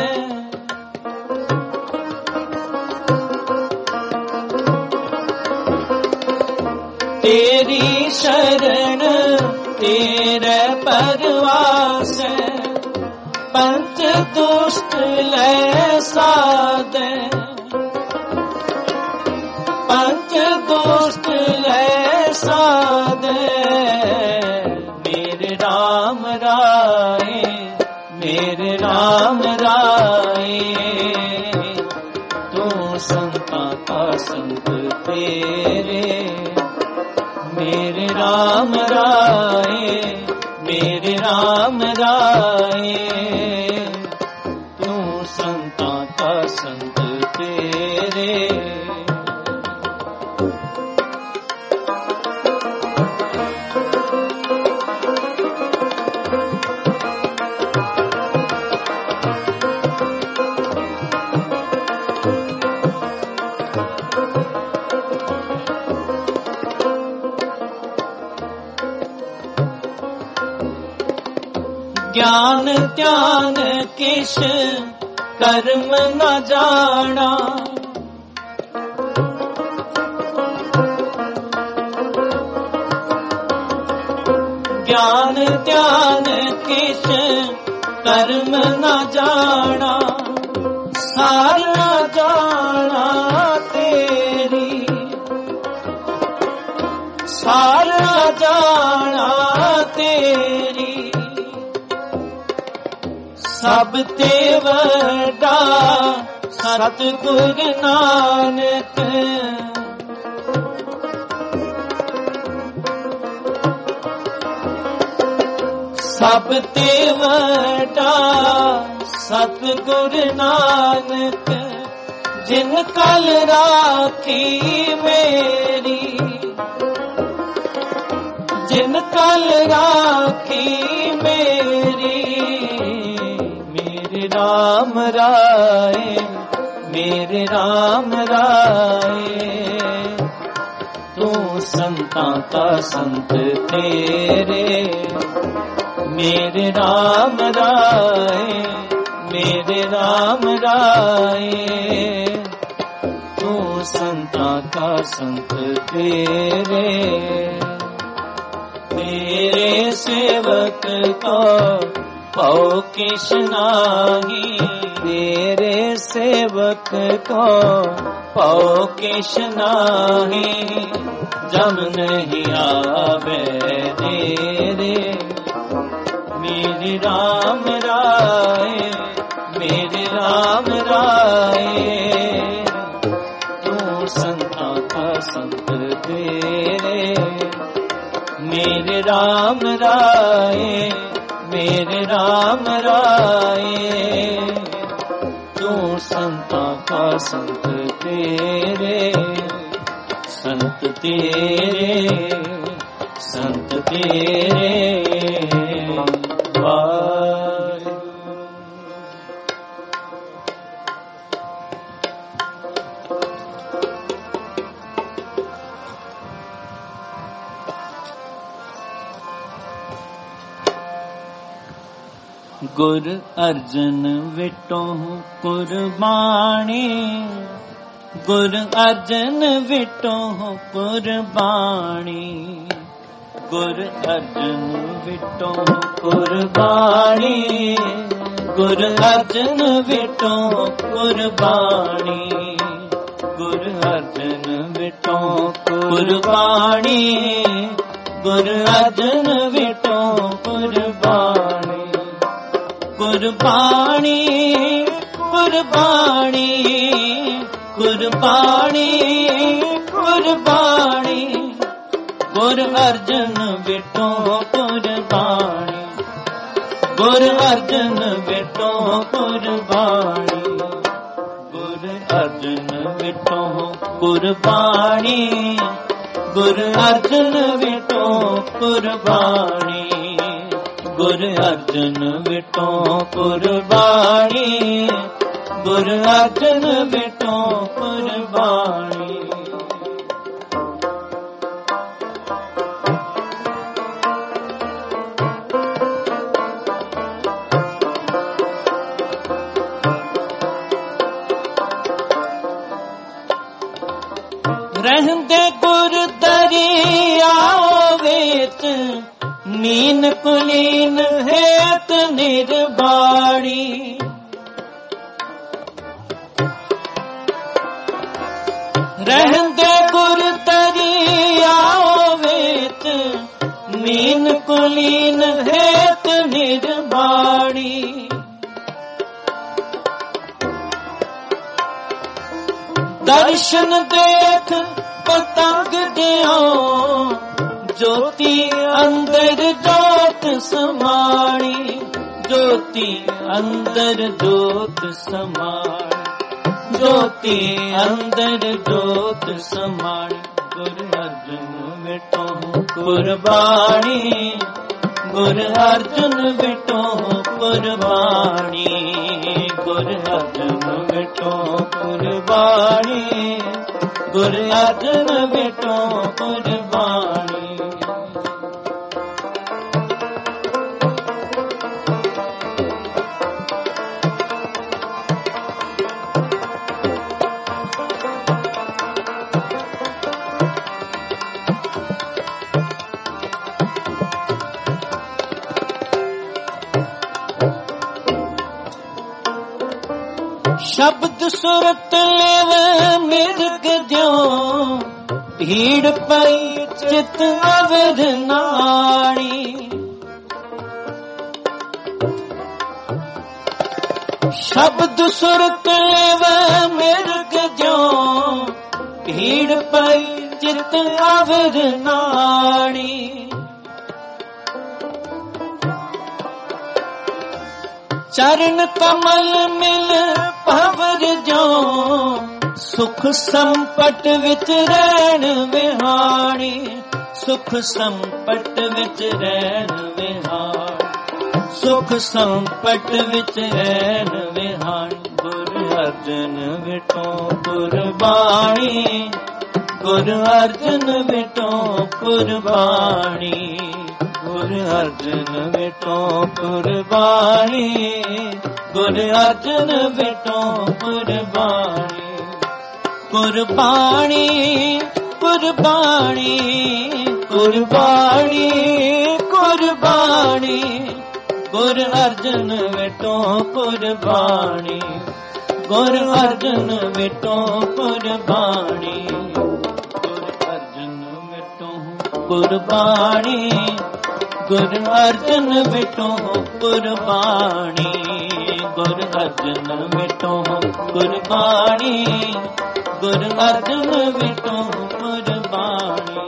तेरी शरण तेरे परवास। पंच दुष्ट ले साधे, पंच दुष्ट ले साधे। मेरे राम राए, मेरे राम राए, तू संता का संत तेरे। मेरे राम राए, मेरे राम राए, तू संता का संत तेरे। ज्ञान ध्यान किश कर्म न जाना। ज्ञान ध्यान किश कर्म न जाना। सारा जाना तेरी, सारा जाना तेरी। सब ते वड्डा सतगुर नानक। सब ते वड्डा सतगुर नानक। जिन कल राखी मेरी, जिन कल राखी मेरी। मेरे राम राए, मेरे राम राए, तू संता का संत तेरे। मेरे राम राए, मेरे राम राए, तू संता का संत तेरे। तेरे सेवक को पौ किश नाही। तेरे सेवक को पौ किश नाही। जम नहीं आवे तेरे। मेरे राम राए, मेरे राम राए, तू संता का संत तेरे। मेरे राम राए, मेरे राम राए, तू संता का संत तेरे। संत तेरे, संत तेरे। ਗੁਰ ਅਰਜਨ ਵਿਟੋ ਕੁਰਬਾਣੀ, ਗੁਰ ਅਰਜਨ ਵਿਟੋ ਕੁਰਬਾਣੀ, ਗੁਰ ਅਰਜਨ ਵਿਟੋ ਕੁਰਬਾਣੀ, ਗੁਰ ਅਰਜਨ ਵਿਟੋ ਕੁਰਬਾਣੀ, ਗੁਰ ਅਰਜਨ ਵਿਟੋ ਕੁਰਬਾਣੀ, ਗੁਰ ਅਰਜਨ ਵਿਟੋ ਕੁਰਬਾਣੀ, ਕੁਰਬਾਣੀ, ਕੁਰਬਾਣੀ, ਕੁਰਬਾਣੀ, ਕੁਰਬਾਣੀ, ਗੁਰ ਅਰਜਨ ਵਿਟੋ ਕੁਰਬਾਣੀ, ਗੁਰ ਅਰਜਨ ਵਿਟੋ ਕੁਰਬਾਣੀ, ਗੁਰ ਅਰਜਨ ਵਿਟੋ ਕੁਰਬਾਣੀ, ਗੁਰ ਅਰਜਨ ਵਿਟੋ ਕੁਰਬਾਣੀ, ਗੁਰ ਅਰਜਨ ਵਿਟੋ ਕੁਰਬਾਣੀ, ਗੁਰ ਅਰਜਨ ਵਿਟੋ ਕੁਰਬਾਣੀ। ਰਹਿੰਦੇ ਗੁਰ ਦਰਿਆਓ ਵਿੱਚ, ਨੀਨ ਕੁਲੀਨ ਹੇਤ ਨਿਰਬਾਣੀ, ਰਹਿੰਦੇ ਗੁਰ ਦਰਿਆਓ ਵਿੱਚ, ਨੀਨ ਕੁਲੀਨ ਹੇਤ ਨਿਰਬਾਣੀ, ਦਰਸ਼ਨ ਦੇਖ ਪਤੰਗ ਦਿਓ, ਜੋਤੀ ਅੰਦਰ ਜੋਤ ਸਮਾਣੀ, ਜੋਤੀ ਅੰਦਰ ਜੋਤ ਸਮਾਣੀ, ਜੋਤੀ ਅੰਦਰ ਜੋਤ ਸਮਾਣੀ, ਗੁਰ ਅਰਜਨ ਵਿਟੋ ਕੁਰਬਾਣੀ, ਗੁਰ ਅਰਜਨ ਵਿਟੋ ਕੁਰਬਾਣੀ, ਗੁਰ ਅਰਜਨ ਵਿਟੋ ਕੁਰਬਾਣੀ, ਗੁਰ ਅਰਜਨ ਵਿਟੋ ਕੁਰਬਾਣੀ। ਸ਼ਬਦ ਸੁਰਤ ਲੇਵ ਮਿਰਗ ਦਿਓ, ਭੀੜ ਪਈ ਚਿਤ ਅਵਰ ਨਾੜੀ, ਸ਼ਬਦ ਸੁਰਤ ਲੇਵ ਮਿਰਗ ਦਿਓ, ਭੀੜ ਪਈ ਚਿਤ ਅਵਰ ਨਾੜੀ, ਚਰਨ ਕਮਲ ਮਿਲ ਭਵਰ ਜੋ, ਸੁਖ ਸੰਪਟ ਵਿੱਚ ਰਹਿਣ ਵਿਹਾਣੀ, ਸੁਖ ਸੰਪਟ ਵਿੱਚ ਰਹਿਣ ਵਿਹਾਣੀ, ਸੁਖ ਸੰਪਟ ਵਿੱਚ ਰਹਿਣ ਵਿਹਾਣੀ, ਗੁਰ ਅਰਜਨ ਵਿਟੋ ਕੁਰਬਾਣੀ, ਗੁਰ ਅਰਜਨ ਵਿਟੋ ਕੁਰਬਾਣੀ, ਗੁਰ ਅਰਜਨ ਵਿਟੋ ਕੁਰਬਾਣੀ, ਗੁਰ ਅਰਜਨ ਵਿਟੋ ਕੁਰਬਾਣੀ, ਕੁਰਬਾਣੀ, ਕੁਰਬਾਣੀ, ਕੁਰਬਾਣੀ, ਕੁਰਬਾਣੀ, ਗੁਰ ਅਰਜਨ ਵਿਟੋ ਕੁਰਬਾਣੀ, ਗੁਰ ਅਰਜਨ ਵਿਟੋ ਕੁਰਬਾਣੀ, ਗੁਰ ਅਰਜਨ ਵਿਟੋ ਕੁਰਬਾਣੀ, ਗੁਰ ਅਰਜਨ ਵਿਟੋ ਕੁਰਬਾਣੀ, ਗੁਰ ਅਰਜਨ ਵਿਟੋ ਕੁਰਬਾਣੀ, ਗੁਰ ਅਰਜਨ ਵਿਟੋ ਕੁਰਬਾਣੀ।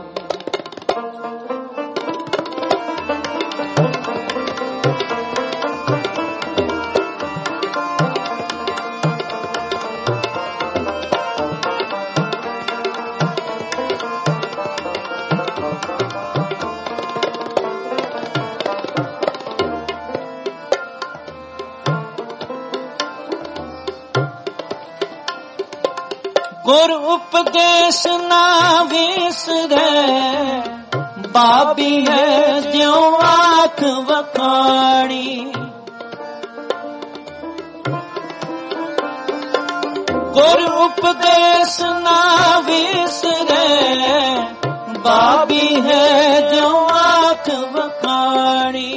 ਗੁਰ ਉਪਦੇਸ਼ ਨਾ ਵਿਸਰੈ, ਬਾਬੀ ਹੈ ਜਿਉ ਆਖ ਵਖਾਣੀ, गुर उपदेश ना विसरे, बाबी है जो आँख बखानी।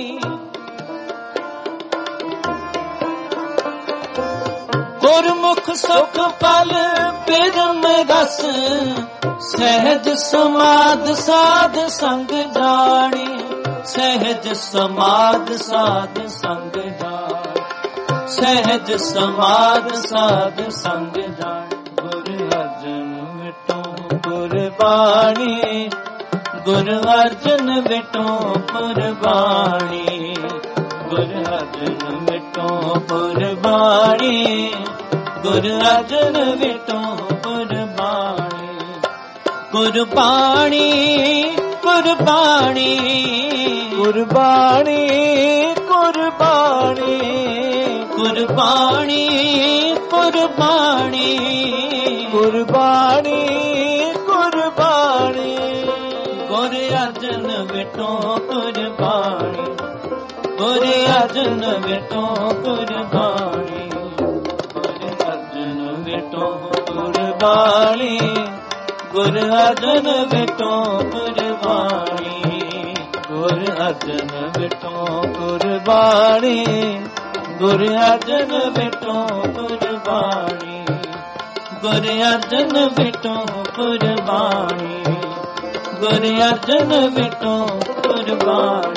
गुरमुख सुख फल बिरम रस, सहज समाध साध संग जानी। सहज समाध साध संग जानी, सहज समाध साध संग जानी। गुर अर्जन विटो कुर्बानी, गुर अर्जन विटो कुर्बानी। गुर अर्जन विटो कुर्बानी, गुर अर्जन विटो कुर्बानी। कुर्बानी कुर्बानी कुर्बानी कुर्बानी कुर्बानी कुर्बानी कुर्बानी कुर्बानी। गुर अर्जन विटो कुर्बानी, गुर अर्जन विटो कुर्बानी। गुर अर्जन विटो कुर्बानी, गुर अर्जन विटो कुर्बानी। गुर अर्जन विटो कुर्बानी, गुर अर्जन विटो कुर्बानी। गुर अर्जन विटो कुर्बानी, गुर अर्जन विटो कुर्बानी।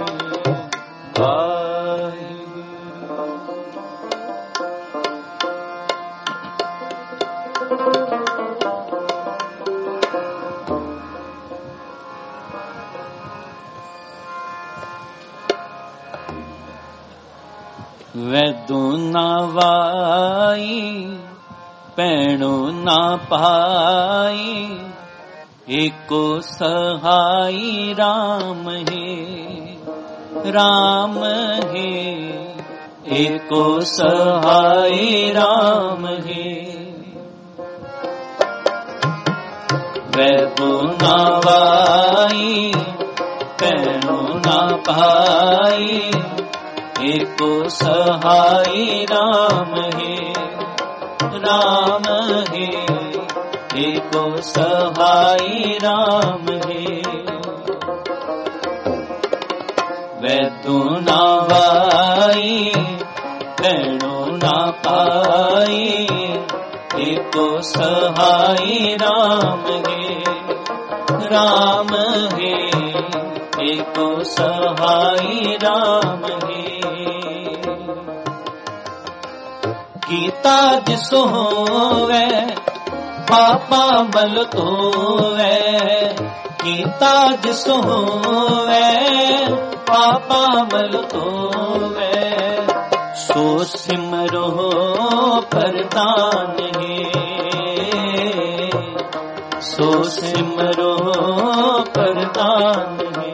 वैदू ना वाई पैणो ना पाई, एको सहाई राम है राम है। एको सहाई राम है। वैदू ना वाई पैणो ना पाई, एको सहाई राम है राम है। एको सहाई राम है। वैदू ना वाई पैणो ना पाई, एको सहाई राम है राम है। एको सहाई राम है। कीता जिसो होवे पापा मल धोवे, कीता जिसो होवे पापा मल धोवे। सो सिमरो प्रदान है, सो सिमरो प्रदान है।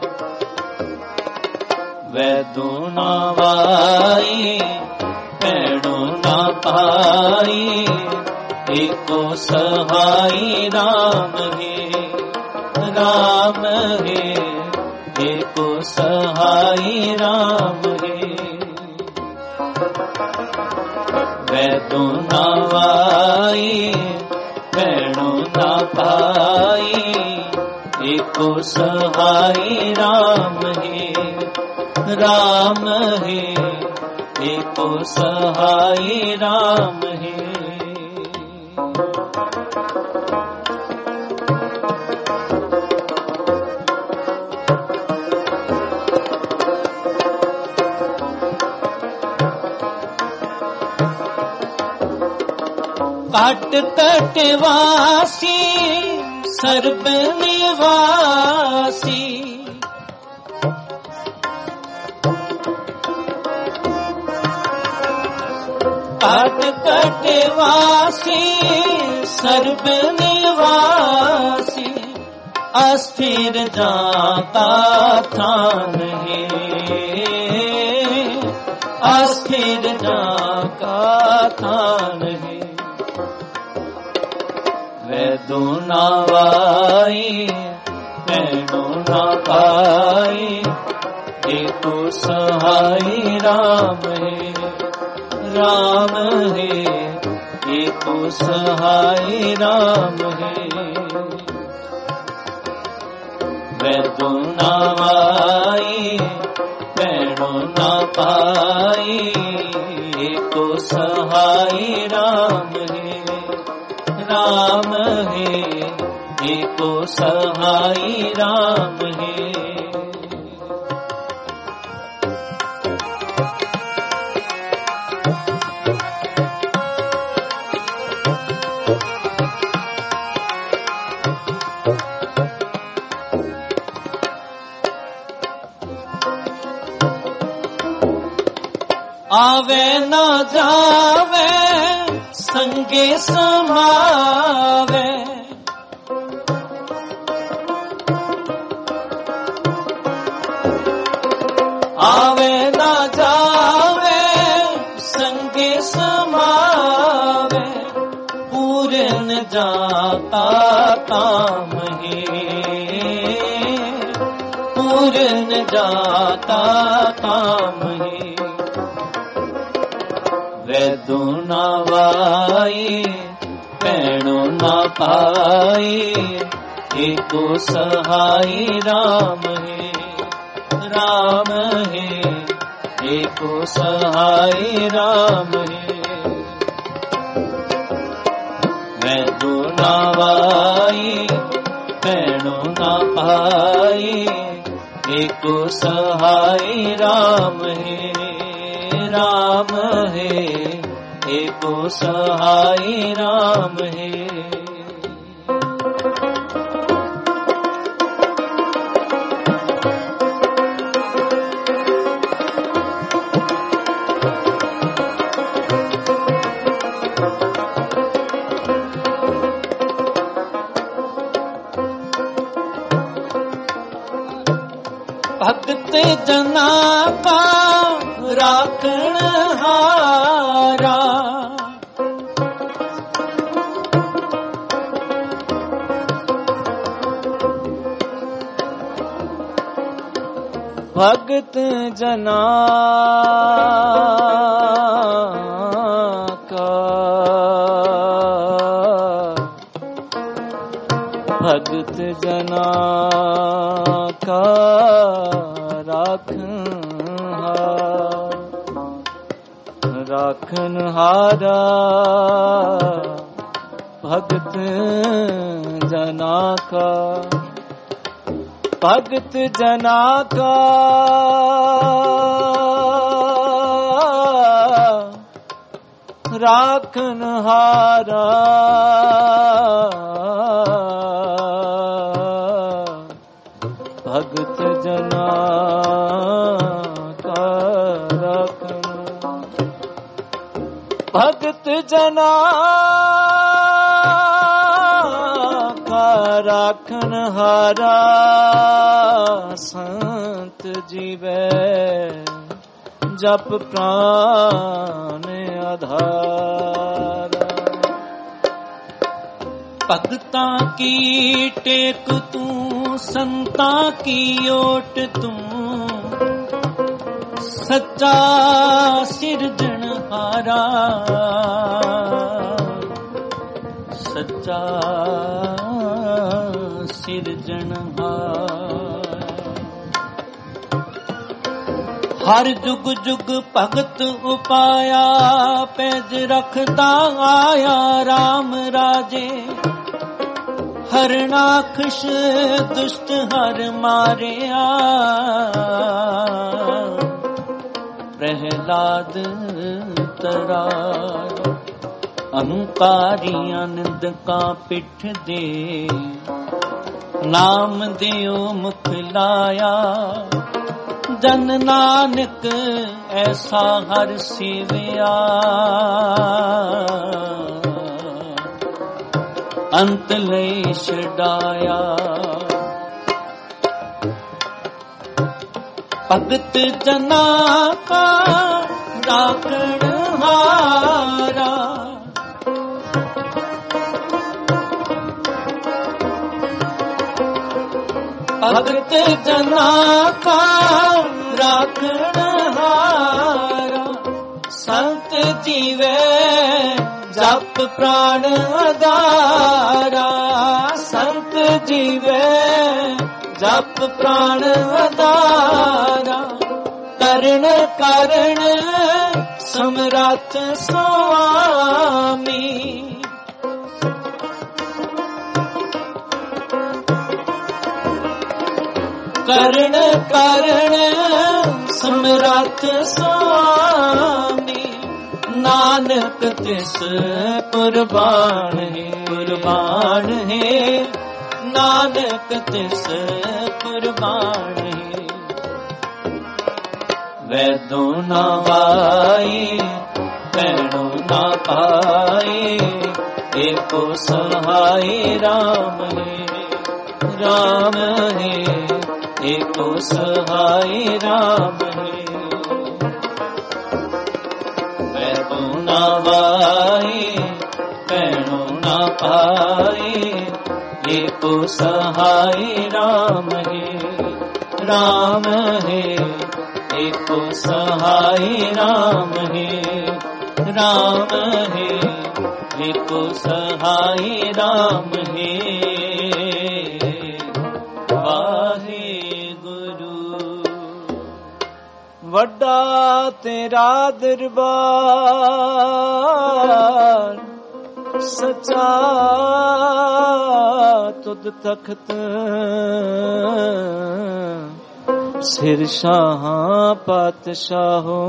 वैदू ना वाई पैणो ना पाई, एको सहाई राम है राम है। एको सहाई राम है। वैदू ना वाई पैणो ना पाई, एको सहाई राम है राम है। एको सहाई राम है। काट तट वासी सर्व निवासी, काट तट वासी सर्व निवासी। अस्थिर जाता थान है, अस्थिर जाका थान है। वैदू ना वाई पैणो ना पाई, एको सहाई राम है राम है। एको सहाय राम है। वैदो नावाई पैणो ना पाई, एको सहाय राम है। राम है एको सहाय राम है। आवे न जावे संगे समावे, आवे न जावे संगे समावे, पूरन जाता काम है, पूरन जाता काम है। वैदो नावाई पैणो ना पाई, एको सहाय राम है। राम है एको सहाय राम है। वैदो नावाई पैणो ना पाई, एको सहाय राम है। राम है एको सहाय राम है। भक्त जना का राखण हारा, भक्त जना का, भक्त जना का राखन हारा, भक्त जना का, भक्त जना का राखन हारा, भक्त जना का राखन, भक्त जना का राखन हारा, संत जीवे जप प्राण आधारा। भगतां की टेक तू, संतां की ओट तू, सच्चा सिरजनहारा, सच्चा सिरजनहारा। हर जुग जुग भगत उपाया, पैज रखदा आया राम राजे। हरनाखश दुष्ट हर मारिया, प्रहलाद तराया। अहंकारी आनंद का पिठ दे, नाम दियो मुख लाया। जन नानक ऐसा हर सेविया, अंत ले छड़ाया। भगत जना का राखण हारा, भगत जना का राखण हारा। संत जीवे ਜਪ ਪ੍ਰਾਣ ਆਧਾਰਾ, ਸੰਤ ਜੀਵੇ ਜਪ ਪ੍ਰਾਣ ਆਧਾਰਾ, ਕਰਨ ਕਾਰਣ ਸਮਰੱਥ ਸੁਆਮੀ। ਕਰਨ ਕਾਰਣ ਸਮਰੱਥ ਸੁਆਮੀ, ਨਾਨਕ ਤਿਸ ਕੁਰਬਾਨ ਹੈ, ਕੁਰਬਾਨ ਹੈ, ਨਾਨਕ ਤਿਸ ਕੁਰਬਾਨ ਹੈ। ਵੈਦੋ ਨਾ ਵਾਈ ਭੈਣੋ ਨਾ ਪਾਏ, ਏਕੋ ਸਹਾਈ ਰਾਮ ਹੈ, ਰਾਮ ਹੈ, ਏਕੋ ਸਹਾਈ ਰਾਮ ਹੈ। ਵੈਦੋ ਨਾ ਵਾਈ ਭੈਣੋ ਨਾ ਪਾਏ, ਏਕੋ ਸਹਾਈ ਰਾਮ ਹੈ, ਰਾਮ ਹੈ, ਏਕੋ ਸਹਾਈ ਰਾਮ ਹੈ, ਰਾਮ ਹੈ, ਏਕੋ ਸਹਾਈ ਰਾਮ ਹੈ। ਵਾਹਿਗੁਰੂ। ਵੱਡਾ ਤੇਰਾ ਦਰਬਾਰ, ਸੱਚਾ ਤੁਧ ਤਖਤ, ਸਿਰ ਸ਼ਾਹਾਂ ਪਾਤਸ਼ਾਹੋ,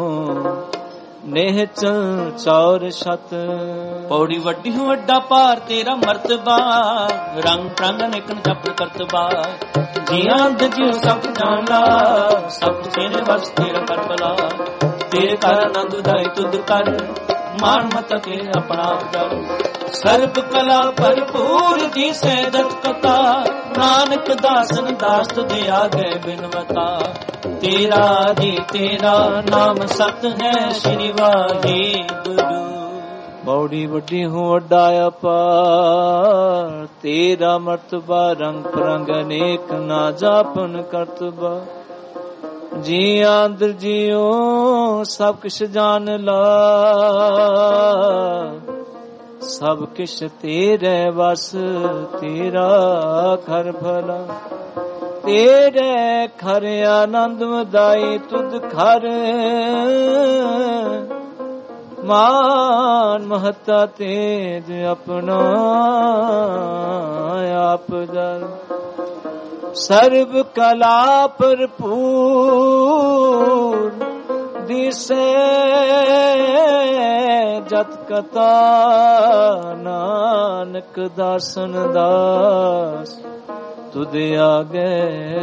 ਨਿਹਚਲ ਚੌਰ ਛਤ। ਪੌੜੀ ਵੱਡੀ ਹੋ ਵੱਡਾ ਭਾਰ ਤੇਰਾ ਮਰਤਬਾ, ਰੰਗ ਪ੍ਰੰਗ ਨਿਕਨ ਜਪ ਕਰਤਬਾ। ਜੀਆਂ ਦਜਿਉ ਸਭ ਜਾਣਾ, ਸਭ ਤੇਰੇ ਵਸ ਤੇਰਾ ਕਰ ਭਲਾ। ਤੇਰੇ ਕਰ ਆਨੰਦ ਉਦਾਈ ਤੁਧ ਕਰ, ਮਾਨ ਮਤ ਕੇ ਆਪਣਾ ਉਜਰ। ਸਰਬ ਕਲਾ ਭਰਪੂਰ ਜੀ ਸਹਿਜਤ ਕਥਾ, ਨਾਨਕ ਦਾਸਨ ਦਾਸ ਤੁਧ ਆਗੇ ਬਿਨਵਤਾ। ਤੇਰਾ ਜੀ ਤੇਰਾ ਨਾਮ ਸਤ ਹੈ, ਸ਼੍ਰੀ ਵਾਹਿਗੁਰੂ। ਪੌੜੀ ਵੱਡੀ ਹੋ ਵੱਡਾ ਅਪਾਰ, ਤੇਰਾ ਮਰਤਬਾ ਰੰਗ ਪ੍ਰੰਗ ਅਨੇਕ, ਨਾ ਜਾਪਨ ਕਰਤਬਾ। ਜੀ ਆਦਰ ਜੀਓ ਸਭ ਕਿਛ ਜਾਣ ਲਾ, ਸਭ ਕਿਛ ਤੇਰੇ ਵਸ, ਤੇਰਾ ਘਰ ਭਲਾ। ਤੇਰੇ ਘਰ ਆਨੰਦ ਵਧਾਈ ਤੁਧ ਘਰ, ਮਾਨ ਮਹਤਾ ਤੇਜ ਆਪਣਾ ਆਪ ਜਰ। ਸਰਬ ਕਲਾ ਭਰਪੂਰ ਦਿਸੇ ਜਤ ਕਥਾ, ਨਾਨਕ ਦਾਸਨ ਦਾਸ ਤੁਧ ਆਗੇ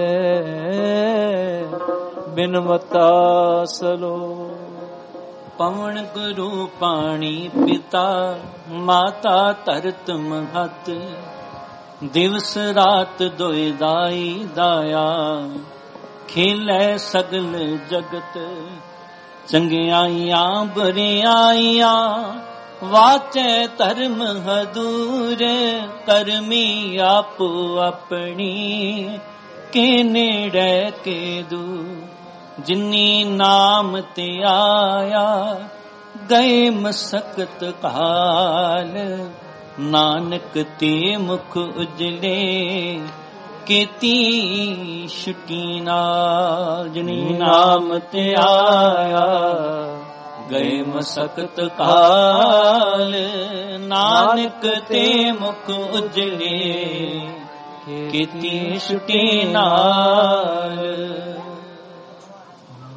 ਬਿਨਵਤਾ ਸਲੋ। ਪਵਨ ਗੁਰੂ ਪਾਣੀ ਪਿਤਾ, ਮਾਤਾ ਧਰਤ ਮਹਤ। ਦਿਵਸ ਰਾਤ ਦੋਇ ਦਾਈ ਦਾਇਆ, ਖੇਲੇ ਸਗਲ ਜਗਤ। ਚੰਗਿਆਈਆਂ ਬੁਰਿਆਈਆਂ, ਵਾਚੈ ਧਰਮ ਹਦੂਰ। ਕਰਮੀ ਆਪੋ ਆਪਣੀ, ਕੇ ਨੇੜੇ ਕੇ ਦੂਰ। ਜਿਨੀ ਨਾਮ ਤੇ ਆਇਆ, ਗਏ ਮਸਕਤ ਕਾਲ। ਨਾਨਕ ਤੇ ਮੁਖ ਉਜਲੇ, ਕੀਤੀ ਛੁਟੀ ਨਾਲ। ਜਿਨੀ ਨਾਮ ਤੇ ਆਇਆ, ਗਏ ਮਸਕਤ ਕਾਲ। ਨਾਨਕ ਤੇ ਮੁਖ ਉਜਲੇ, ਕੀਤੀ ਛੁਟੀ ਨਾਲ।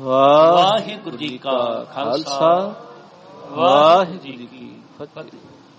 ਵਾਹਿਗੁਰੂ ਜੀ ਕਾ ਖਾਲਸਾ, ਵਾਹਿਗੁਰੂ ਜੀ ਕੀ ਫਤਿਹ।